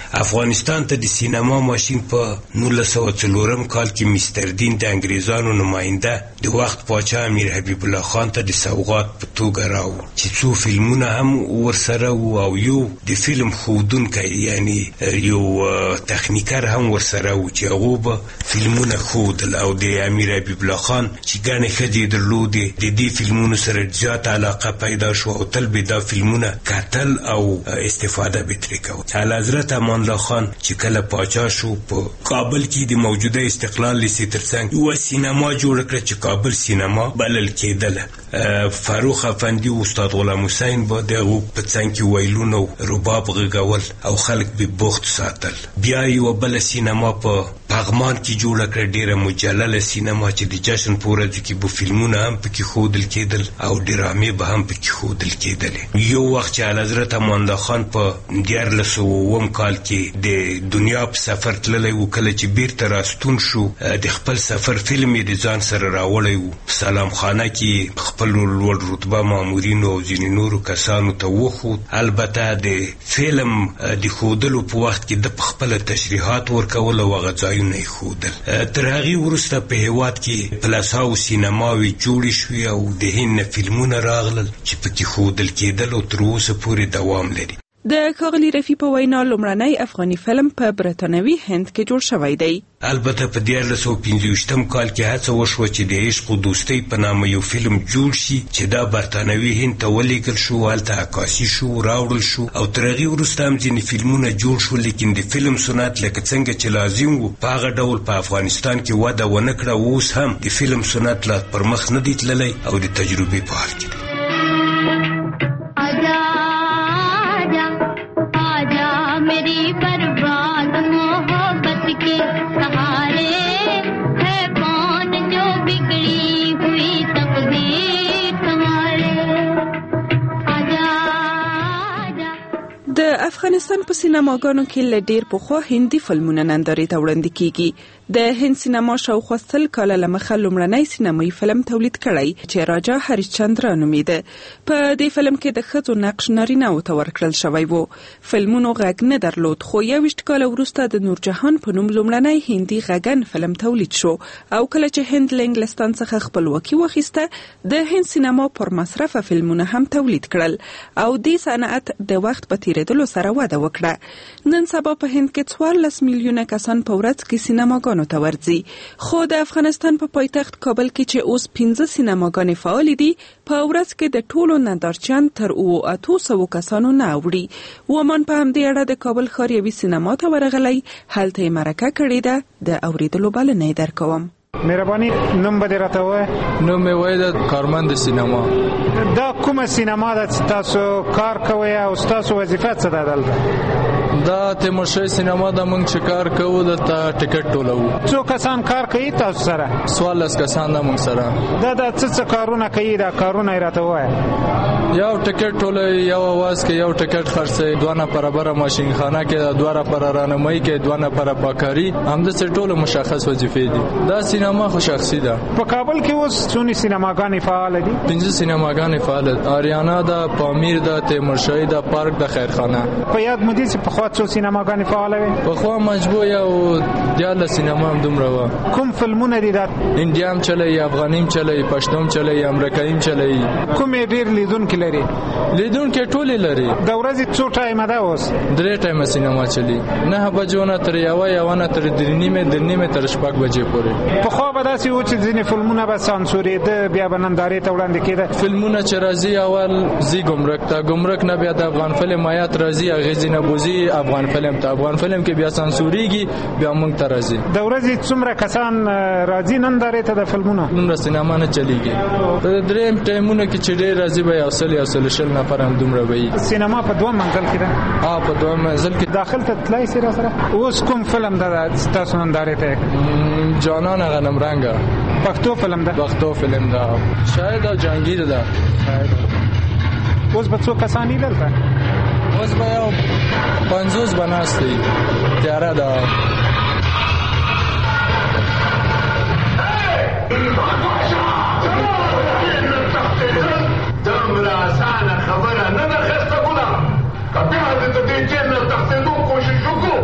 افغانستان ته د سینما ماشین په 1904 کال کې مستر دین د انګریزانو نماینده د وخت پاچا امیر حبیب الله خان ته د سوغات په توګه راوړ چې څو فلمونه هم ورسره وو او یو د فلم ښودونکی یعنی یو تخنیکر هم ورسره وو چې هغه به فلمونه ښودل او د امیر حبیب الله خان چې ګڼې ښځې درلودې د دې فلمونو سره زیاته علاقه پیدا شو او تل به دا فلمونه کتل او استفاده به ترې کول. اعلیحضرت امان الله خان چې کله پاچا شو په کابل کې د موجوده استقلال لیسې ترڅنګ یوه سینما جوړه کړه چې کابل سینما بلل کېدله. فاروق افندي او استاد غلام حسین به د هغو په څنګ کې ویلونه او رباب غږول او خلک به بوخت ساتل. بیا یوه بله سینما په پغمان کې جوړه کړه، ډېره مجلله سینما چې د جشن په ورځو کې به فلمونه هم پکې ښودل کېدل او ډرامې به هم پکې ښودل کېدلې. یو وخت چې اعلیحضرت امان الله خان په 1909 کال کې د دنیا په سفر تللی و، کله چې بیرته راستون شو د خپل سفر فلم یې د ځان سره راوړی و. په سلام خانه کې خپل لوړ رتبه مامورینو او ځینې نورو کسانو ته وښود. البته د فلم د ښودلو په وخت کې د خپله تشریحات ورکول او هغه ځایونه یې ښودل. تر هغې وروسته په هېواد کې پلساو سینماوې جوړې شوې او د هند نه فلمونه راغلل چې پکې ښودل کېدل او تر اوسه پورې دوام لري. د ښاغلي رفیع په وینا لومړنی افغاني فلم په برتانوي هند کې جوړ شوی دی. البته په 1925 کال کې هڅه وشوه چې د عشق و دوستۍ په نامه یو فلم جوړ شي چې دا برتانوي هند ته ولېږل شو، هلته عکاسي شو، راوړل شو او تر هغې وروسته هم ځینې فلمونه جوړ شو، لیکن د فلم صنعت لکه څنګه چې لازم و په هغه ډول په افغانستان کې وده ونه کړه. اوس هم د فلم صنعت لا پر مخ نه دی تللی او د تجربې په حال کې دی. د افغانستان په سینماګانو کې له ډیر پخوا هندي فلمونه نندارې ته وړاندې کیږي. د هند سینما شاوخوا 100 کاله له مخه لومړنی سینمایي فلم تولید کړی چې راجا هریشچندرا نومیده. په دې فلم کې د ښځو نقش نارینه‌وو ته ورکړل شوی و. فلمونو غږ نه درلود، خو 21 کاله وروسته د نورجهان په نوم لومړنی هندي غږن فلم تولید شو او کله چې هند له انګلستان څخه خپلواکي واخیسته د هند سینما پر مصرفه فلمونه هم تولید کړل او دې صنعت د وخت په تیریدلو سره وده وکړه. نن سبا په هند کې 14 میلیونه کسان په ورځ کې سینماګانو ته ورځي، خو د افغانستان په پایتخت کابل کې چې اوس 15 سینماګانې فعال دي په ورځ کې د ټولو نندارچیان تر 800 کسانو نه اوړي. ومن په همدې اړه د کابل ښار یوې سینما ته ورغلی، هلته یې مرکه کړې ده. د اوریدلو بلنه یې درکوم. مهرباني نوم به دې راته ووایه؟ نوم مې وایي د کارمند سینما. دا کومه سینما ده چې تاسو کار کوئ او ستاسو وظیفه څه ده دلته؟ دا تیمورشاه سینما د موږ چې کار کوو دلته ټکټ ټولوو. څو کسان کار کوي تاسو سره؟ 14 کسان د موږ سره. دا څه کارونه کوي؟ دا کارونه یې راته ووایه. یو ټکټ ټولوي، یو اواز کې، یو ټکټ خرڅوي، 2 نفره بره ماشین خانه کې، 2 نفره رانمایي کې، 2 نفره پاکاري، همداسې ټولو مشخص وظیفې دي. دا سینما خو شخصي ده. په کابل کې اوس څونه سینماګانې فعال دي؟ 15 سینماګانې فعال دي. آریانا ده، پامیر ده، تیمورشاهي ده، پارک ده، خیرخانه. په یاد مو دي چې په خوا څو سینماګانې فعال وي؟ په خوا مجبور یو 14 سینما هم دومره و. کوم فلمونه دي دا؟ انډیا هم چلی، افغاني هم چلی، پښتو هم چلی، امریکایي هم چلی. کومې ډېر لیدونکي لري؟ لیدونکي ټولې لري. د ورځې څو ټایمه ده اوس؟ 3 ټایمه سینما چلی، 9 بجو نه تر 1 نه تر 3:30 تر 6 بجې پورې. پخوا به داسې و چې ځینې فلمونه به سانسورېده، بیا به نندارې ته وړاندې کېده. فلمونه چې راځي اول زی ګمرک ته، ګمرک نه بیا د افغان فلم آیات راځي، هغې ځینه بوزي افغان فلم ته، افغان فلم کې بیا سانسورېږي، بیا موږ ته راځي. د ورځې څومره کسان راځي نندارې ته د فلمونو؟ دومره سینما نه چلیږي. په 3 ټایمونو کې چې ډېر راځي به 100 نفر هم دومره به وي. سینما په 2 منزل کې ده؟ په 2 منزل کې. داخل ته تلای سي را سره؟ اوس کوم فلم ده تاسو نندارې ته؟ جانان غنم رنگه. پښتو فلم ده؟ پښتو فلم ده. شاید جهانگیر ده. اوس به څو کسان دي دلته؟ اوس به یو 50 بناستي. تیاره ده. دومره اسانه خبره نه ده خسته ګله. که بیا دې د دې جیل نه تښتېدو کوشش وکړو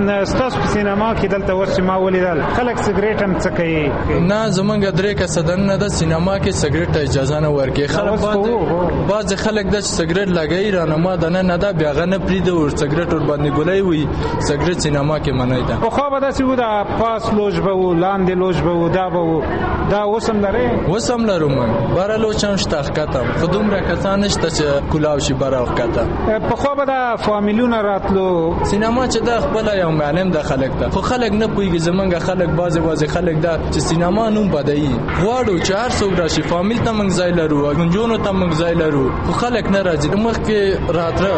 ستاسو په سینما کې دلته ورشي ما ولیدل خلک سګریټ هم څکوي نه زمونږ 3 کسدن نه د سینما کې سګریټ ته اجازه نه ورکړي خلک بعض خلک د سګریټ لګي رانه ما د نه دا بیا غنه پریده ور سګریټ ور باندې ګولای وي سګریټ سینما کې منای ده خو خو به داسې و دا پاس لوج به و لاندې لوج به و دا وسم لري وسم لرم بار لوچم شتاخکته خودم را کسان نشته چې کولاو شي بار وخته په خو به دا فامیلونه راتلو سینما چې د خپل یو معلم د خلک ته خو خلک نه پويږي زمونږ خلک بازي خلک دا چې سینما نوم بدایي غواړو 400 راشي فامیل ته موږ ځای لرو غنجونو ته موږ ځای لرو خو خلک نه راځي مخ کې راتره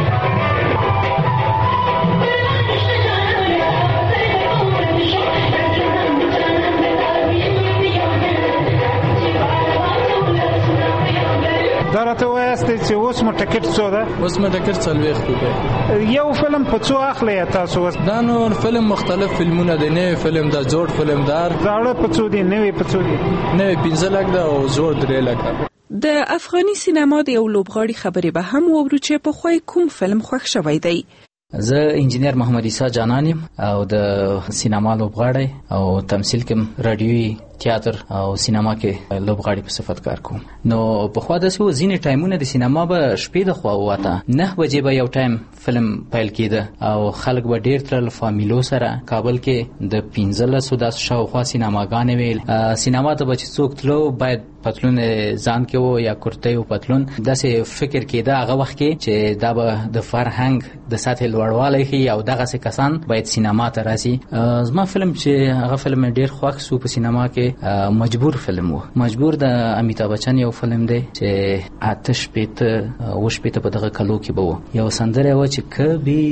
درته وایسته چې اوس مو ټیکټ څو ده اوس مو ټیکټ 40 دی یو فلم په څو اخلي تاسو دا نور فلم مختلف فلمونه دي نه فلم دا جوړ فلم دار زاړه په څو دي نوې په څو دي نوې 15 لک دا او جوړ 3 لک د افغاني سینما د یو لوبغاړي خبرې به هم وورو چې په خوای کوم فلم خوښ شوی دی زه انجینر محمد عیسی جانان یم او د سینما لوبغاړی او تمثيل کوم رادیوي تیاتر او سینما کې لوبغاړي په صفت کار کوم نو په خوا د سو ځینې ټایمونه د سینما به شپې د خوا واته 9 بجې به یو ټایم فلم پیل کیده او خلک به ډیر تر فامیلو سره کابل کې د 15 د شاوخوا سینماګانې ویل سینما ته به څوک تلو باید پتلون ځان کې وو یا کرته او پتلون داسې فکر کېده هغه وخت کې چې دا به د فرهنګ د سطح لوړوالی خي او دغه څه کسان باید سینما ته راسي زما فلم چې هغه فلم ډیر خوښ سو په سینما کې مجبور فلم وو مجبور د امیتابh بچن یو فلم دی چې آتش پته وش پته په دغه کلو کې بو یو سندره و چې کبھی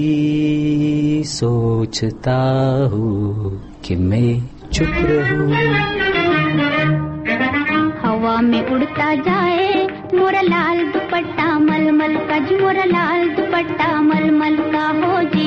سوچتا ہوں کہ میں چپ رہوں हवा में उड़ता जाए मोरा लाल दुपट्टा मलमल का जी मोरा लाल दुपट्टा मलमल का हो जी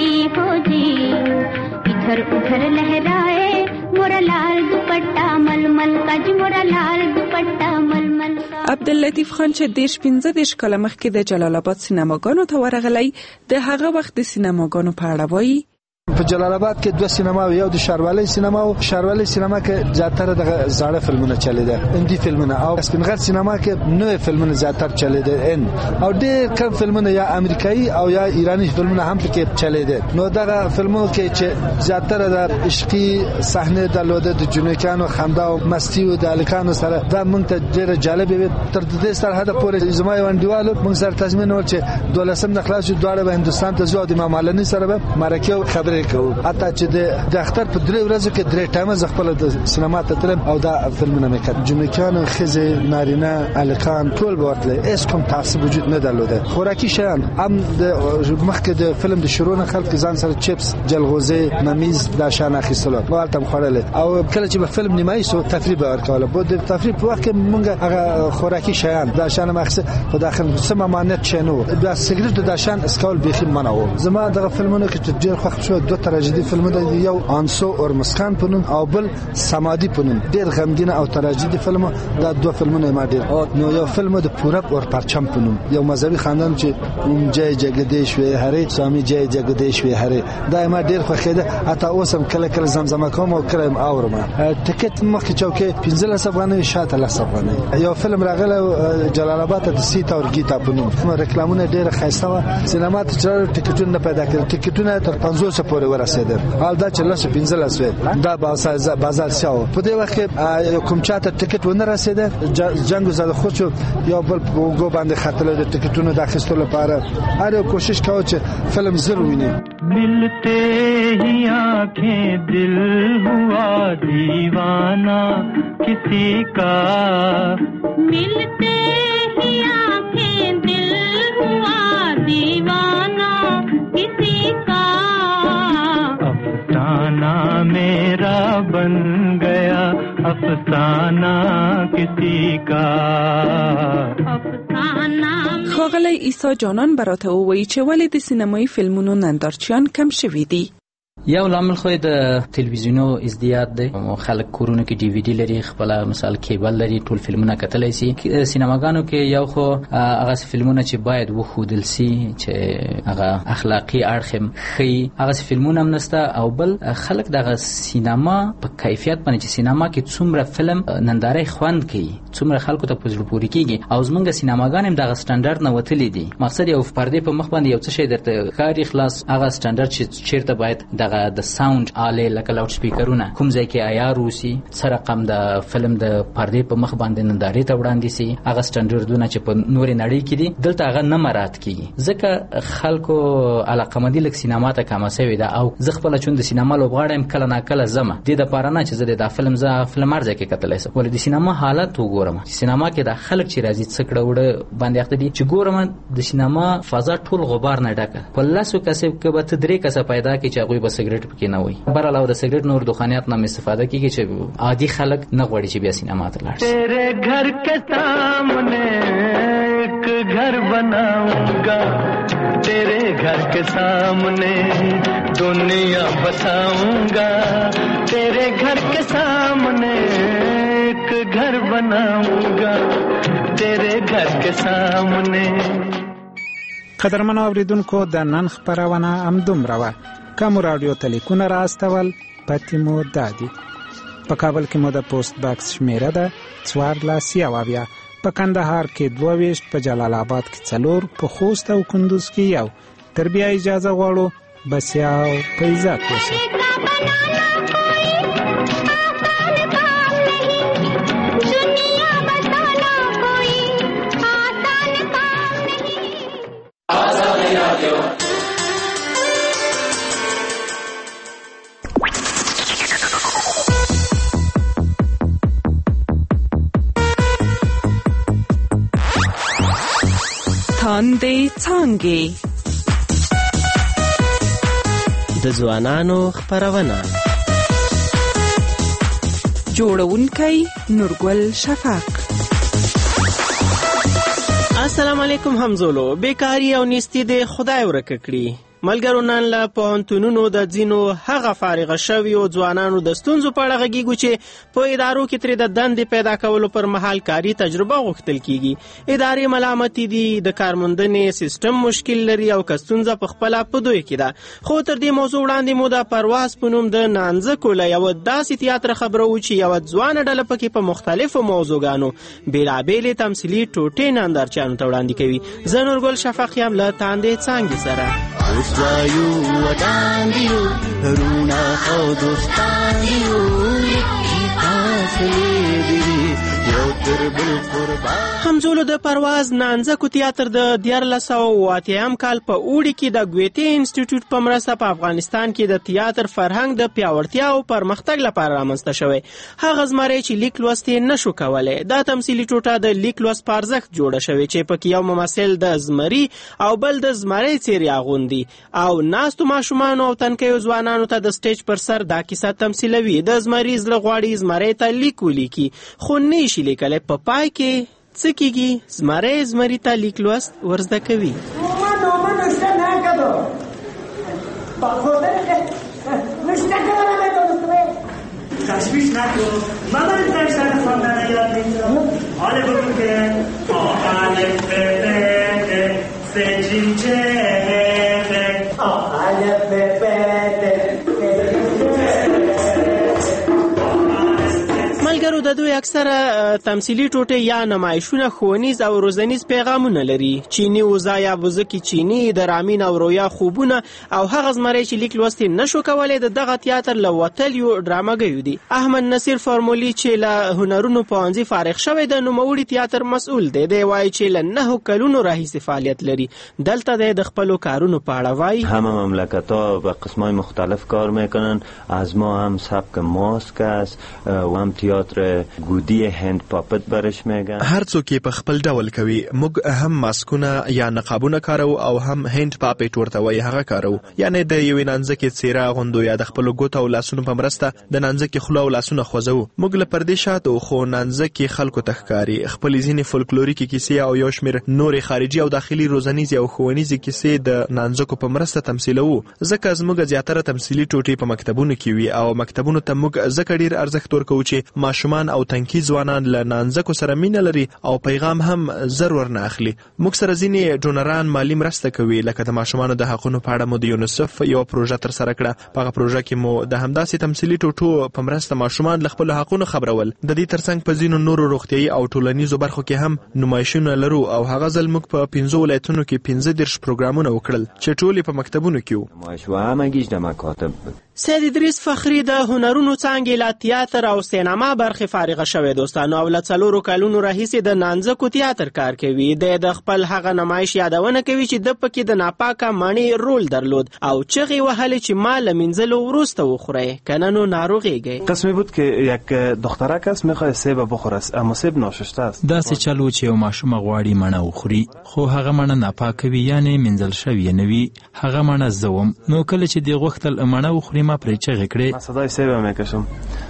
इधर उधर लहराए मोरा लाल दुपट्टा मलमल का जी मोरा लाल दुपट्टा मलमल का عبداللطیف خان چې 15 کاله مخکې د جلال آباد سینماګانو ته ورغلی د هغه وخت د سینماګانو په اړه وایي په جلال آباد کې 2 سینما یو د شاروالي سینما او شاروالي سینما کې زیاتره د زاړه فلمونه چلیدل اندی فلمونه او سپینغر سینما کې نوې فلمونه زیاتره چلیدل او ډېر کم فلمونه یا امریکایي او یا ایرانی فلمونه هم پکې چلیدل نو دغه فلمونو کې چې زیاتره د عشقي صحنه د لوده د جنوکانو خندا او مستی او د الکانو سره دا موږ ته ډېر جالب وي تر دې سره هدا پورې زما یو انډیوالو موږ سره تضمین ور چې 12 نخلاص دوړه به هندستان ته ځو د امام علي سره به مرکه خبره حتی چې د اختر په 3 ورځو کې 3 ټایمه خپل د سینما ته تلم او دا فلمونه مې کړ جنکان خزه نارینه الکان ټول ورته اس کوم تعصب وجود نه درلوده خوراکي شیان هم د مخکې د فلم د شروع نه خلک ځان سره چپس جلغوزه ممیز دا شان اخیستل ورته مخړل او کله چې په فلم نیمایي سو تفریح ورکول بو د تفریح په وخت کې مونږ هغه خوراکي شیان دا شان مخصه په داخل سم مانت شنو دا سګریټ دا شان اسکول بيخي منو زما دغه فلمونه کې ډېر خوښ شو دو تراژیدي فلم دی یو انسو اور مسکان پنوم او بل سمادي پنوم ډېر غمګین او تراژیدي فلم دا دو فلمونه ما ډېر نو یو فلم د پورب اور پرچم پنوم یو مذهبي خاندان چې جای جګدیش وی هرې سامي جای جګدیش وی هرې دا ما ډېر خوښیده حتی اوسم کله کله زمزمه کوم او کله اورم ټیکټ مخکې چوکې 15 افغانۍ شاته 10 افغانۍ یو فلم راغله جلال آباد د سیتا اور گیتا پنوم ریکلامونه ډېر خاصه و سینما ته چر ټیکټونه پیدا کړ ټیکټونه تر 500 پورې ورسېدل حال دا چې لاسه 15 وې دا بازار سیاو په دې وخت کې کوم چاته ټیکټ ونه رسېده جنگ زده خوشو یو بل وګو باندې خاطر د ټیکټونو د اخیستلو لپاره هر کوشش کاوه چې فلم زر ویني ملتے ہی آنکھیں دل ہوا دیوانہ کسی کا ملتے ہی آنکھیں دل ہوا دیوانہ کسی کا افسانہ میرا بن گیا افسانہ کسی کا ښاغلی عیسی جانان براته ووایي چې ولې د سینمایي فلمونو نندارچیان کم شوي دي. یو لامل خو د تلویزیونو ازدیاد دی. خلک کورونو کې ډي وي ډي لري، خپل مثال کیبل لري، ټول فلمونه کتلی سي. سینماګانو کې یو خو هغه فلمونه چې باید وښودل سي چې هغه اخلاقی اړخ خي، هغه فلمونه هم نشته. او بل خلک دغه سینما په کیفیت باندې چې سینما کې څومره فلم نندارې خوند کوي، څومره خلکو ته پزړه پورې کیږي. او زمونږ سینماګان هم دغه سټانډرډ نه وتلي دي. مقصد یو پردې په مخ باندې یو څه شي درته کاری خلاص، هغه سټانډرډ چې چیرته باید دغه د ساوند آله لکه لاوډ سپیکرونه کوم ځای کې عیار وسی، سره رقم د فلم د پردې په مخ باندې نندارې ته وړاندې سي، هغه سټانډرډونه چې په نورې نړۍ کې دي دلته هغه نه مراد کیږي. ځکه خلکو علاقمندي لک سینما ته کم شوی ده. او زه خپل چون د سینما لوبغاړم کله نه کله زما د لپاره نه چې زه د فلم فلم ارزه کې کتلای سم، ولې د سینما حالت وګورم. سینما کې د خلک چې راځي څکړه وړه باندې اخته دي چې ګورم د سینما فضا ټول غبار نه ډکه. په لاسو کسب کې به ته درې کسه پیدا کی چې هغه به سیګریټ پکې نه وي. بر علاوه د سیګریټ نور دخانیات نه استفاده کیږي چې عادي خلک نه غواړي چې بیا سینما ته لاړ شي. تیرے گھر کے سامنے ایک گھر بناؤں گا، تیرے گھر کے سامنے دنیا بساؤں گا، تیرے گھر کے سامنے ایک گھر بناؤں گا، تیرے گھر کے سامنے. قدرمنو اوریدونکو د نن خبرونه هم دومره وه. کوم رادیو تلیکونه را استول پتی مو دادی. په کابل کې مو د پوسټ باکس شمیره ده 1470، په کندهار کې 22، په جلال آباد کې 4، په خوست او کندوز کې 1. تر بیا اجازه غواړو بس یاو په عزت اوسئ. تاندې څانګې د ځوانانو خبرونه، جوړونکی نورګل شفق. السلام علیکم همزولو. بیکاری او نیستی د خدای ورکه کړی. ملګرو نن له پوهنتونونو د ځینو هغه فارغه شویو ځوانانو د ستونزو په اړه غږیږو چې په ادارو کې ترې د دندې پیدا کولو پر مهال کاري تجربه غوښتل کیږي. ادارې ملامتي دي، د کارموندنې سیستم مشکل لري او که ستونزه په خپله په دوی کې ده. خو تر دې موضوع وړاندې مو د پرواز په نوم د نانځکو له یوه داسې تیاتر خبرو چې یوه ځوانه ډله پکې په مختلفو موضوعګانو بېلابېلې تمثیلي ټوټې نندارچیانو ته وړاندې کوي. زه نورګل شفق یم له تاندې څانګې سره. وایو ودان دیو رونا خو دوستان دیو کی فاصله دی یو تر بل قربان. همزولو د پرواز نانځکو تیاتر د 1480 کال په اوړي کې د ګویتې انسټیټیوټ په مرسته په افغانستان کې د تیاتر فرهنګ د پیاوړتیا او پرمختګ لپاره رامنځته شوی. هغه زمری چې لیک لوست یې نشو کولی، دا تمثیلي ټوټه د لیک لوست په ارزښت جوړه شوې چې پکې یو ممثل د زمري او بل د زمري څیرې اغوندي او ناستو ماشومانو او تنکیو ځوانانو ته د سټیج پر سر دا کیسه تمثیلوي. د زمري زړه غواړي زمري ته لیک ولیکي خو نه شي لیکلی. په پای کې څه کیږي؟ زمري ته لیک لوست ورزده کوي. تشویش نکن، من درشت خواندن یاد میگیرم. حالا بگو که آلف بده سجیچه آلف بده. ملګرو د دوی اکثره تمثیلي ټوټې یا نمایشونه ښوونیز او روزنیز پیغامونه لري. چینی اوزا یا بوزکی چینی، د رامین او رویا خوبونه او هغه زمری چې لیک لوست نشو کولی د دغه تیاتر له وتلیو ډرامګیو دي. احمد نصیر فارمولي چې له هنرونو پوهنځي فارغ شوی د نوموړي تیاتر مسؤل دی. دی وایي چې له 9 کلونو راهیسې فعالیت لري. دلته دی د خپلو کارونو په اړه وایي. همه مملکت‌ها به قسم‌های مختلف کار میکنن، از ما هم سبک ماسک است و هم تئاتر گودی هند پاپت برش میگن. هر څوک په خپل ډول کوي. موږ هم ماسکونه یا نقابونه کارو او هم هند پاپت ورته وایي هغه کارو. یعنی د یوې نانځکې څیره غوندو یا د خپل ګوت او لاسونو په مرسته د نانځکې خوله او لاسونه خوځو. موږ له پردې شاته خو نانځکې خلکو ته ښکاري. خپل ځینې فولکلوریکي کیسې او یو شمېر نورې خارجي او داخلي روزنیزې او ښوونیزې کیسې د نانځکو په مرسته تمثیلوو. ځکه زموږ زیاتره تمثیلي ټوټې په مکتبونو کې وي او مکتبونو ته موږ ځکه ډېر ارزښت ورکوو چې ماشومان او تنکي ځوانان له نانځکو سره مینه لري او پیغام هم زر ورنه اخلي. موږ سره ځینې ډونران مالي مرسته کوي، لکه د ماشومانو د حقونو په اړه مو د یونیسف یو پروژه ترسره کړه. په هغه پروژه کې مو د همداسې تمثیلي ټوټو په مرسته ماشومان له خپلو حقونو خبرول. د دې ترڅنګ په ځینو نورو روغتیایي او ټولنیزو برخو کې هم نمایشونه لرو او هغه ځل موږ په 15 ولایتونو کې 15 پروګرامونه وکړل چې ټول په مکتبونو کې وو. سید ادریس فخری د هنرونو څانګې له تیاتر او سینما برخې فارغه شوی دوستانو او له 4 کلونو راهیسې د نانځکو تیاتر کار کوي. د خپل هغه نمایش یادونه کوي چې د پکې د ناپاکه مڼې رول درلود او چغې وهلې چې ما له مینځلو وروسته وخورئ کنه نو ناروغیږئ. قسمی بود که یک دخترک است میخواد سیب بخوره اما سیب ناشسته است. داسې چلو چې یو ماشوم غواړي مڼه وخوري خو هغه مڼه ناپاکه وي یعنی مینځل شوې نه وي. هغه مڼه زوم نو کله چې دی غوښتل مڼه وخوري ما پرې چغې کړې. ما صدای سیب میکشم.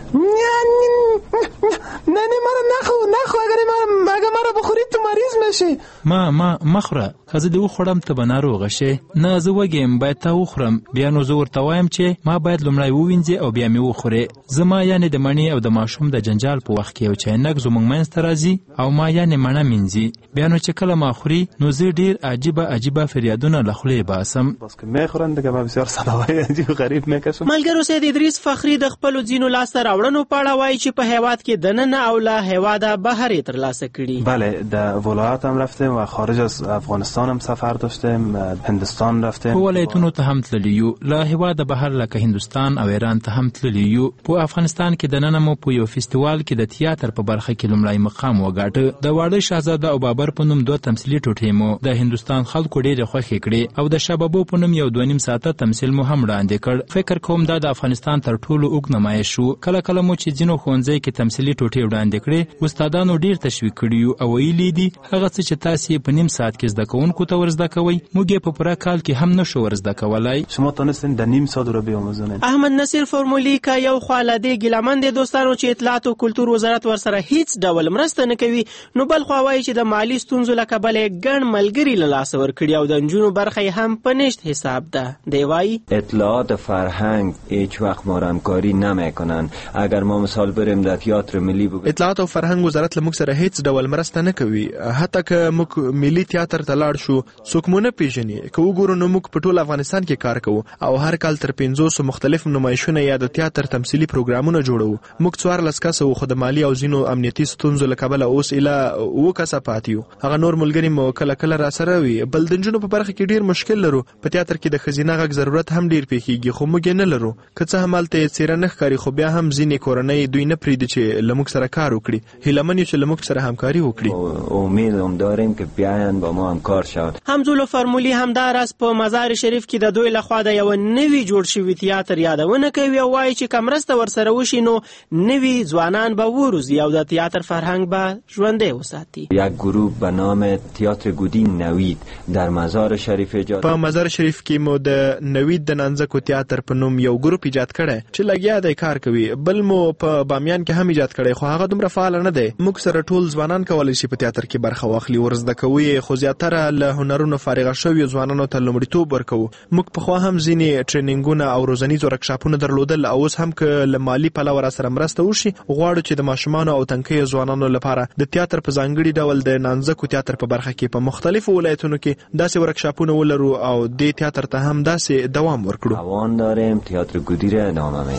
نه نخو اگر مرا بخوری تو مریض میشی. ما مخوره که زه دې وخورم ته به ناروغه شې. نه زه وږی باید تا وخورم. بیا نو زه ورته وایم چې ما باید لومړی ووینځې او بیا مې وخورې. زما یعنې د مڼې او د ماشوم د جنجال په وخت کې یو چاینک زموږ منځ ته راځي او ما یعنې مڼه مینځي. بیا نو چې کله ما خوري نو زه ډېر عجیبه فریادونه له خولې باسم. بس که میخورن دیگه ما بسیار صداهای عجیب غریب میکشم. ملګرو سید ادریس فخری د خپلو ځینو لاسته راوړنو په اړه وایي چې په هیواد کې دننه او له هیواده بهر یې ترلاسه کړي. بله در ولایات هم رفتیم و خارج از افغانستان هم سفر داشتیم، هندوستان رفتیم. په ولایتونو ته هم تللی یو، له هیواده بهر لکه هندوستان او ایران ته هم تللی یو. په افغانستان کې دننه مو په یو فستیوال کې د تیاتر په برخه کې لومړی مقام وګاټه. د واړه شاهزاده او بابر په نوم 2 تمثیلي ټوټې مو د هندوستان خلکو ډېرې خوښې کړې او د شبابو په نوم یو 2.5 ساعته تمثیل مو هم وړاندې کړ. فکر کوم دا د افغانستان تر ټولو اوږد نمایش شو. کله مو چې ځینو ښوونځي کې تمثیلي ټوټې وړاندې کړې استادانو ډېر تشویق کړي او ویلي دي هغه څه چې تاسو په نیم ساعت کې زده کوونکو ته ورزده کوئ موږ په پوره کال کې هم نشو ورزده کولای. شما تونستین در نیم ساعت رو بیاموزونید. احمد نصیر فرمولی که یو خالده ګیلمن دوستانو چې اطلاعات او کلتور وزارت ورسره هیڅ ډول مرسته نه کوي نو بل خو وایي چې د مالی ستونزو له کبله ګڼ ملګري له لاس ورکړي او د نجونو برخه هم په نشت حساب ده. دی وایي اطلاعات فرهنگ هیڅ وقت ما همکاری نمیکنن. اگر ما مثال بریم در تئاتر ملی بگویم اطلاعات او فرهنګ وزارت له موږ سره هیڅ ډول مرسته نه کوي. حتی که موږ ملي تیاتر ته لاړ شو څوک مو نه پیژني. که وګورو نو موږ په ټول افغانستان کې کار کوو او هر کال تر 500 مختلف نمایشونه یا د تیاتر تمثیلي پروګرامونه جوړو. موږ 14 کسه خو د مالی او ځینو امنیتي ستونزو له کبله اوس اله 2 کسه پاتیو. هغه نور ملګري مو کله را سره وي. بل د نجونو په برخه کې ډیر مشکل لرو. په تیاتر کې د خزینه غږ ضرورت هم ډیر پیښیږي خو موږ نه لرو. که څه هم هلته څیره نه ښکاري خو بیا هم ځینې کورنۍ دوی نه پریږدي چې له موږ سره کار وکړي. هیلهمن یو چې له موږ سره همکاري وکړي. امید هم داریم که بیاین با ما همکار شود. همزولو فرمولی همداراز په مزار شریف کې د دوی لخوا د یو نوی جوړ شوی تیاتر یادونه کوي او وایي چې کمرسته ورسره وشي نو نوی ځوانان به وروزي او د تیاتر فرهنګ به ژوندی وساتي. یک گروه به نام تیاتر گودی نوید در مزار شریف ایجاد. په مزار شریف کې مو د نوید د نانځکو تیاتر په نوم یو ګروپ ایجاد کړی چې لګیا دی کار کوي. بل مو په بامیان کې هم ایجاد کړی خو هغه دومره فعال نه دی. موږ سره ټول ځوانان کولی شي په تیاتر کې برخه واخلي ورزده کوي خو زیاتره له هنرونو فارغ شوي ځوانانو ته لومړیتوب ورکوو. موږ پخوا هم ځینې ټریننګونه او روزنیز ورکشاپونه درلودل او اوس هم که له مالي پلوه راسره مرسته وشي غواړو چې د ماشومانو او تنکیو ځوانانو لپاره د تیاتر په ځانګړي ډول د نانځکو تیاتر په برخه کې په مختلفو ولایتونو کې داسې ورکشاپونه ولرو او د تیاتر ته هم داسې دوام ورکړو. توان داریم تیاتر گودی را ادامه بدیم.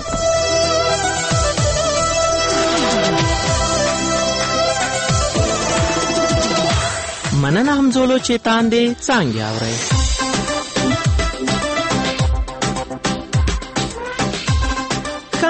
مننه همزولو چې تاندې څانګې اورئ. که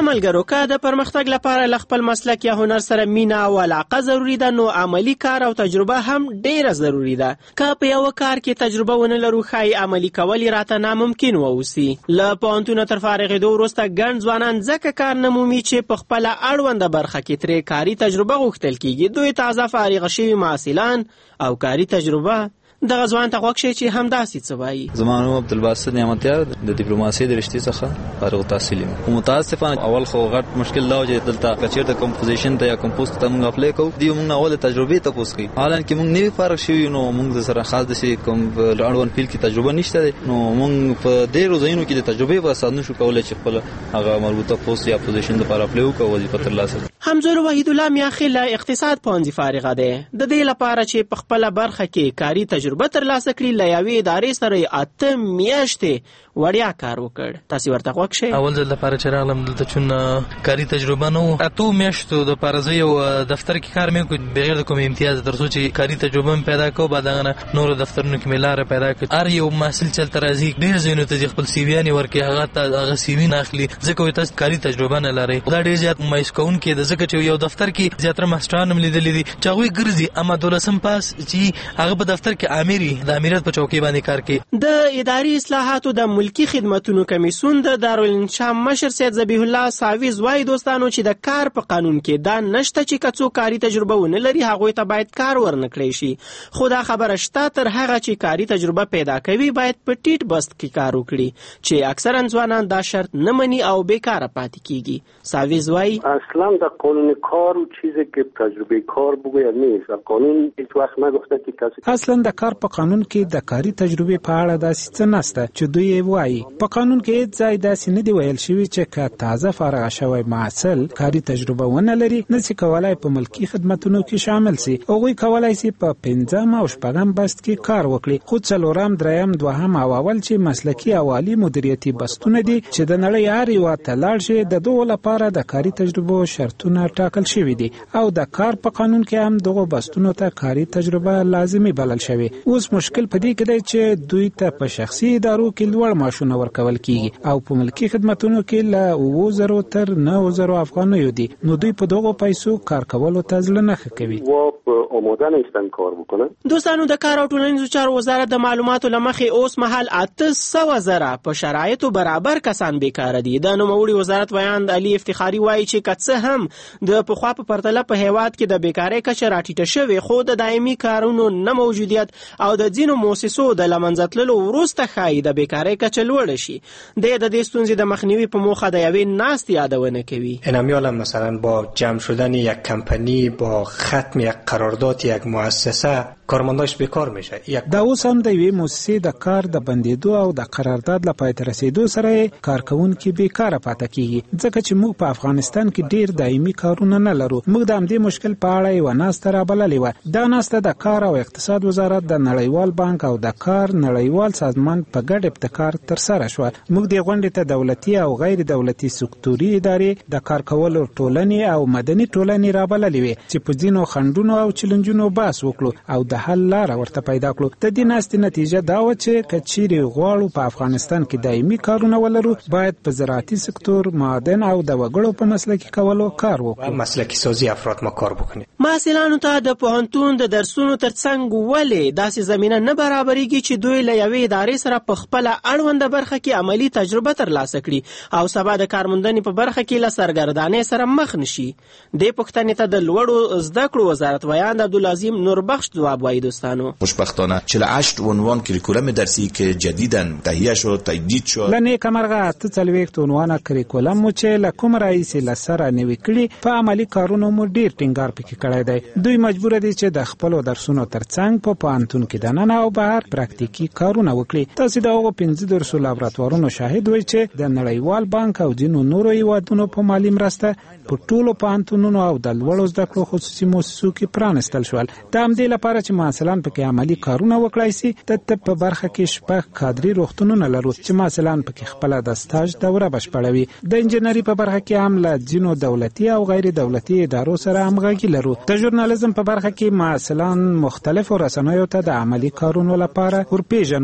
ملګرو، که د پرمختګ لپاره له خپل مسلک یا هنر سره مینه او علاقه ضروري ده، نو عملی کار او تجربه هم ډیره ضروري ده. که په یو کار کې تجربه ونه لرو، ښایي عملی کول یې راته ناممکن واوسي. له پوهنتونه تر فارغېدو وروسته ګڼ ځوانان ځکه کار نه مومي چې په خپله اړونده برخه کې ترې کاري تجربه غوښتل کیږي. دوی تازه فارغه شوي محصلان او کاري تجربه دغه ځوان ته غوږ شي چې همداسې څه وایي. زما نوم عبدالباسط نعمتیار د ډیپلوماسۍ د رشتې څخه فارغ التحصیل یم. متاسفانه اول خو غټ مشکل دا و چې دلته که چېرته کمپوزیشن ته یا کمپوز ته موږ اپلای کوو، دوی موږ نه اول تجربې تپوس کوي. حالانکې موږ نوي فارغ شوي نو موږ سره خاص داسې کوم اړوند فیلډ کې تجربه نشته دی، نو موږ په ډېرو ځایونو کې د تجربې په اساس نشو کولی چې خپل هغه مربوطه پوسټ یا پوزیشن لپاره اپلای وکړو، وظیفه ترلاسه کړو. همزور وحید الله میاخیل له اقتصاد پوهنځي فارغه دی. د دې لپاره چې په خپله برخه کې کاري تجربه ترلاسه کړي، له یوې ادارې سره 8 میاشتې وړیا کار وکړ. تاسې ورته غوږ شئ. اول ځل لپاره چې راغلم دلته چون کاري تجربه نه و، 8 میاشتو دپاره زه یو دفتر کې کار مې وکړ بغیر د کوم امتیاز، تر څو چې کاري تجربه مې پیدا کړو. بعد هغه نه نورو دفترونو کې مې لاره پیدا کړه. هر یو محصل چې هلته راځي ډېر ځایونو ته خپل سی وي ورکوي، هغه ته هغه سی وي نه اخلي ځکه وایي تاسو کاري تجربه نه لرئ. دا ډېر زیات مایوس کوونکی ده، ځکه چې یو دفتر کې زیاتره ماسټران هم لیدلي دي چې هغوی ګرځي، اما 12 پاس چې هغه په دفتر کې امیر د امیرت په چوکۍ باندې کار کوي. د اداري اصلاحاتو د ملکی خدمتونو کمیسیون د دارالانشا مشر سید ذبیح الله ساویز وایي دوستانو چې د کار په قانون کې دا نشته چې که څوک کاري تجربه ونه لري هغوی ته باید کار ورنکړی شي. خو دا خبره شته تر هغه چې کاري تجربه پیدا کوي باید په ټیټ بست کې کار وکړي، چې اکثرا ځوانان دا شرط نه مني او بیکاره پاتې کیږي. ساویز وایي اصلا در قانون کار چیزی که تجربه کار بگوید نیست. قانون هیچ وقت نگفته که کسی اصلا د کار په قانون کې د کاري تجربه په اړه داسې څه نشته چې دوی وایي. په قانون کې هیڅ ځای داسې نه دی ویل شوی چې که تازه فارغ شوی محصل کاري تجربه ونه لري نشي کولای په ملکی خدمتونو کې شامل شي. هغوی کولای شي په 5 او 6 بست کې کار وکړي. خو 4 3 2 او اول چې مسلکی او عالی مدیریتي بستونه دي چې د نړۍ هر یو ته لاړ شي، د دوه لپاره د کاري تجربه شرطونه ټاکل شوی دي او د کار په قانون کې هم دغه بستونو ته کاري تجربه لازمي بلل شوی. اوس مشکل په دې کې دی چې دوی ته په شخصي ادارو کې لوړ معاشونه ورکول کیږي او په ملکی خدمتونو کې له 2000 تر 9000 افغانیو دي، نو دوی په دغه پیسو کار کولو ته ځل نه کوي. آماده نیستن کار بکنن. دوستانو د کار او ټولنیزو چارو وزارت د معلوماتو لمخې اوس مهال 800,000 په شرایطو برابر کسان بیکاره دي. د نوموړي وزارت ویاند علي افتخاري وایي چې که څه هم د پخوا په پرتله په هیواد کې د بیکارۍ کچه راټیټه شوې، خو د دایمي کارونو نه موجودیت او د ځینو مؤسسو د لمنځه تللو وروسته ښایي د بیکارۍ کچه لوړه شي. د دې ستونزې د مخنیوي په موخه د یوې ناستې یادونه کوي. انامیال مثلا با جمع شدن یک کمپنی، با ختم یک قرارداد یک مؤسسه کارمنداش بیکار میشه. دا اوس هم د یوې مؤسسې د کار د بندیدو او د قرارداد لپاره تر رسیدو سره کارکونکي بیکاره پاتې کیږي، ځکه چې موږ په افغانستان کې ډیر دایمي کارونه نه لرو. موږ د همدې مشکل په اړه یو ناسته رابللې وه. دا ناسته د کار او اقتصاد وزارت، د نړیوال بانک او د کار نړیوال سازمان په ګډ ابتکار ترسره شوه. موږ د غونډې ته دولتي او غیر دولتي سکتوري ادارې، د کار کولو ټولنې او مدني ټولنې رابللې وې چې په ځینو خنډونو او چیلنجونو بحث وکړو او د حل لاره ورته پیدا کړو. د دې ناستې نتیجه دا و چې که چیرې غواړو په افغانستان کې دایمي کارونه ولرو، باید په زراعتي سکتور، معدن او د وګړو په مسلکي کولو کار وکړو. مسلکي سازي افراد ما کار وکړي. محصلانو ته د پوهنتون د درسونو ترڅنګ ولې داسې زمینه نه برابرېږي چې دوی له یوې ادارې سره په خپله اړونده برخه کې عملي تجربه ترلاسه کړي او سبا د کارموندنې په برخه کې له سرګردانۍ سره مخ نشي؟ دې پوښتنې ته د لوړو زده کړو وزارت ویاند عبدالعظیم نوربخش ځواب وایي. دوستانو خوشبختانه 48 عنوان کریکولم درسی که جدیداً تهیه شد، تجدید شد. لنی کمرغه 43 عنوان کریکولم مو چې له کوم رئیس لسره نوي کړي په عملی کارونو مو ډیر ټینګار پکې کړی دی. دوی مجبور دي چې د خپل درسونو ترڅنګ په پوهنتون کې دننه او بهر پراکټیکي کارونه وکړي. تاسو د هغو 15 درسو لابراتوارونو شاهد وئ چې د نړیوال بانک او ځینو نورو هیوادونو په مالي مرسته په ټولو پوهنتونونو او د لوړو زده کړو خصوصي مؤسسو کې پرانستل شول. د همدې لپاره چې مثلا پکې عملی کارونه وکړای شي. د طب په برخه کې شپږ کادري روغتونونه لرو چې مثلا پکې خپل د سټاژ دوره بشپړوي. د انجنیری په برخه کې هم له ځینو دولتي او غیر دولتي ادارو سره همغږي لرو. د ژورنالیزم په برخه کې مثلا مختلفو رسنیو ته د عملی کارونو لپاره ورپېژنو.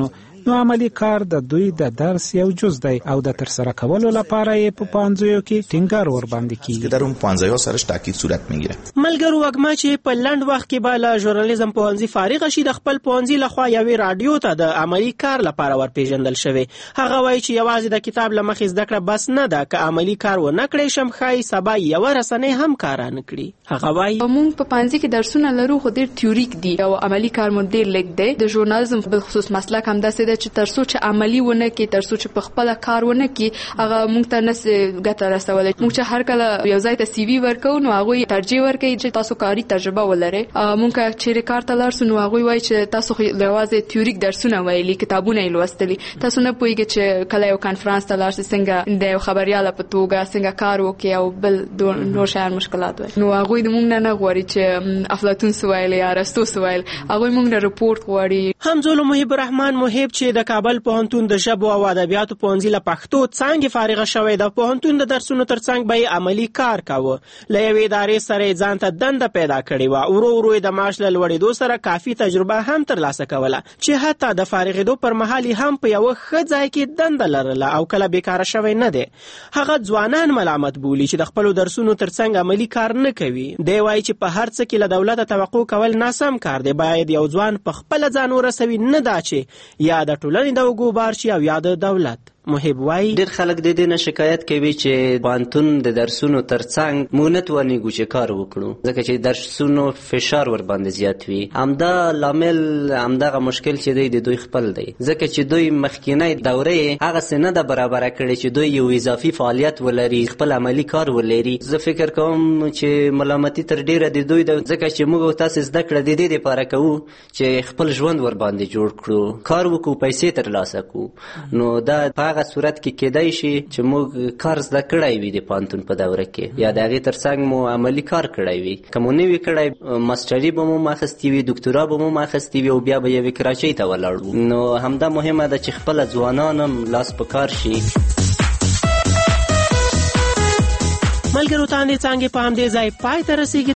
نو عملی کار د دوی د درس یو جز دی او د ترسره کولو لپاره یې په پوهنځیو کې ټینګار ورباندې کیږي. در اون پوهنځی‌ها سرش تاکید صورت میگیره. ملګرو وګما چې په لنډ وخت کې به له ژورنالیزم پوهنځي فارغ شي د خپل پوهنځي لخوا یوې رادیو ته د عملی کار لپاره ورپېژندل شوی. هغه وایي چې یوازې د کتاب له مخې زده کړه بس نه ده، که عملی کار ونه کړی شم ښایي سبا یوه رسنۍ هم کار نه کړي. هغه وایي موږ په پوهنځي کې درسونه لرو خو ډېر تیوریک دي او عملی کار مو ډېر لږ دی. د ژورنالیزم بالخصوص مسلک همداسې ده چې تر څو چې عملي ونه کړي، تر څو چې په خپله کار ونه کړي، هغه موږ ته نسي ګټه رسولی. موږ چې هر کله یو ځای ته CV ورکوو نو هغوی ترجیح ورکوي چې تاسو کاري تجربه ولرئ. موږ که چیرې کار ته لاړ سو نو هغوی وایي چې تاسو خو یوازې تیوریک درسونه ویلي، کتابونه یې لوستلي، تاسو نه پوهېږئ چې کله یو کنفرانس ته لاړ شئ څنګه د یو خبریاله په توګه څنګه کار وکړي او بل نور شیان مشکلات وایي. نو هغوی د موږ نه غواړي چې افلاطون څه ویل یا ارسطو څه ویل، هغوی موږ نه رپورټ غواړي. همزولو محب الرحمن محب چې د کابل پوهنتون د ژبو او ادبیاتو پوهنځي له پښتو څانګې فارغه شوی د پوهنتون د درسونو ترڅنګ به یې عملي کار کاوه. له یوې ادارې سره یې ځان ته دنده پیدا کړې وه. ورو ورو یې د معاش له لوړېدو سره کافي تجربه هم ترلاسه کوله چې حتی د فارغېدو پر مهال هم په یوه ښه ځای کې دنده لرله او کله بیکاره شوی نه دی. هغه ځوانان ملامت بولي چې د خپلو درسونو ترڅنګ عملي کار نه کوي. دی وایي چې په هر څه کې له دولته توقع کول ناسم کار دی. باید یو ځوان په خپله ځان ورسوي، نه دا چې یا د ټولنې د اوږو بار شي او یا د دولت. محب وای ډیر خلک د دې نه شکایت کوي چې پوهنتون د درسونو ترڅنګ موږ نه توانیږو چې کار وکړو ځکه چې درسونو فشار ور باندې زیات وي. همدا لامل همدغه مشکل چې دی د دوی خپل دی ځکه چې دوی مخکینی دوره هغه څه نه ده برابره کړې چې دوی یو اضافي فعالیت ولري، خپل عملي کار ولري. زه فکر کوم چې ملامتي تر ډیره د دوی ده ځکه چې موږ تاسو زده کړه د دې لپاره کوو چې خپل ژوند ور باندې جوړ کړو، کار وکړو، پیسې ترلاسه کړو. نو دا هغه صورت کې کېدای شي چې موږ کار زده کړی وي د پوهنتون په دوره کې یا د هغې ترڅنګ مو عملي کار کړی وي. که مو نه وي کړی ماسټري به مو اخیستې وي، دکتورا به مو اخیستې وي او بیا به یوې کراچۍ ته ولاړو. نو همدا مهمه ده چې خپله ځوانان هم لاس په کار شي. ملګرو ته همدې څانګې په همدې ځای پای ته رسېږي.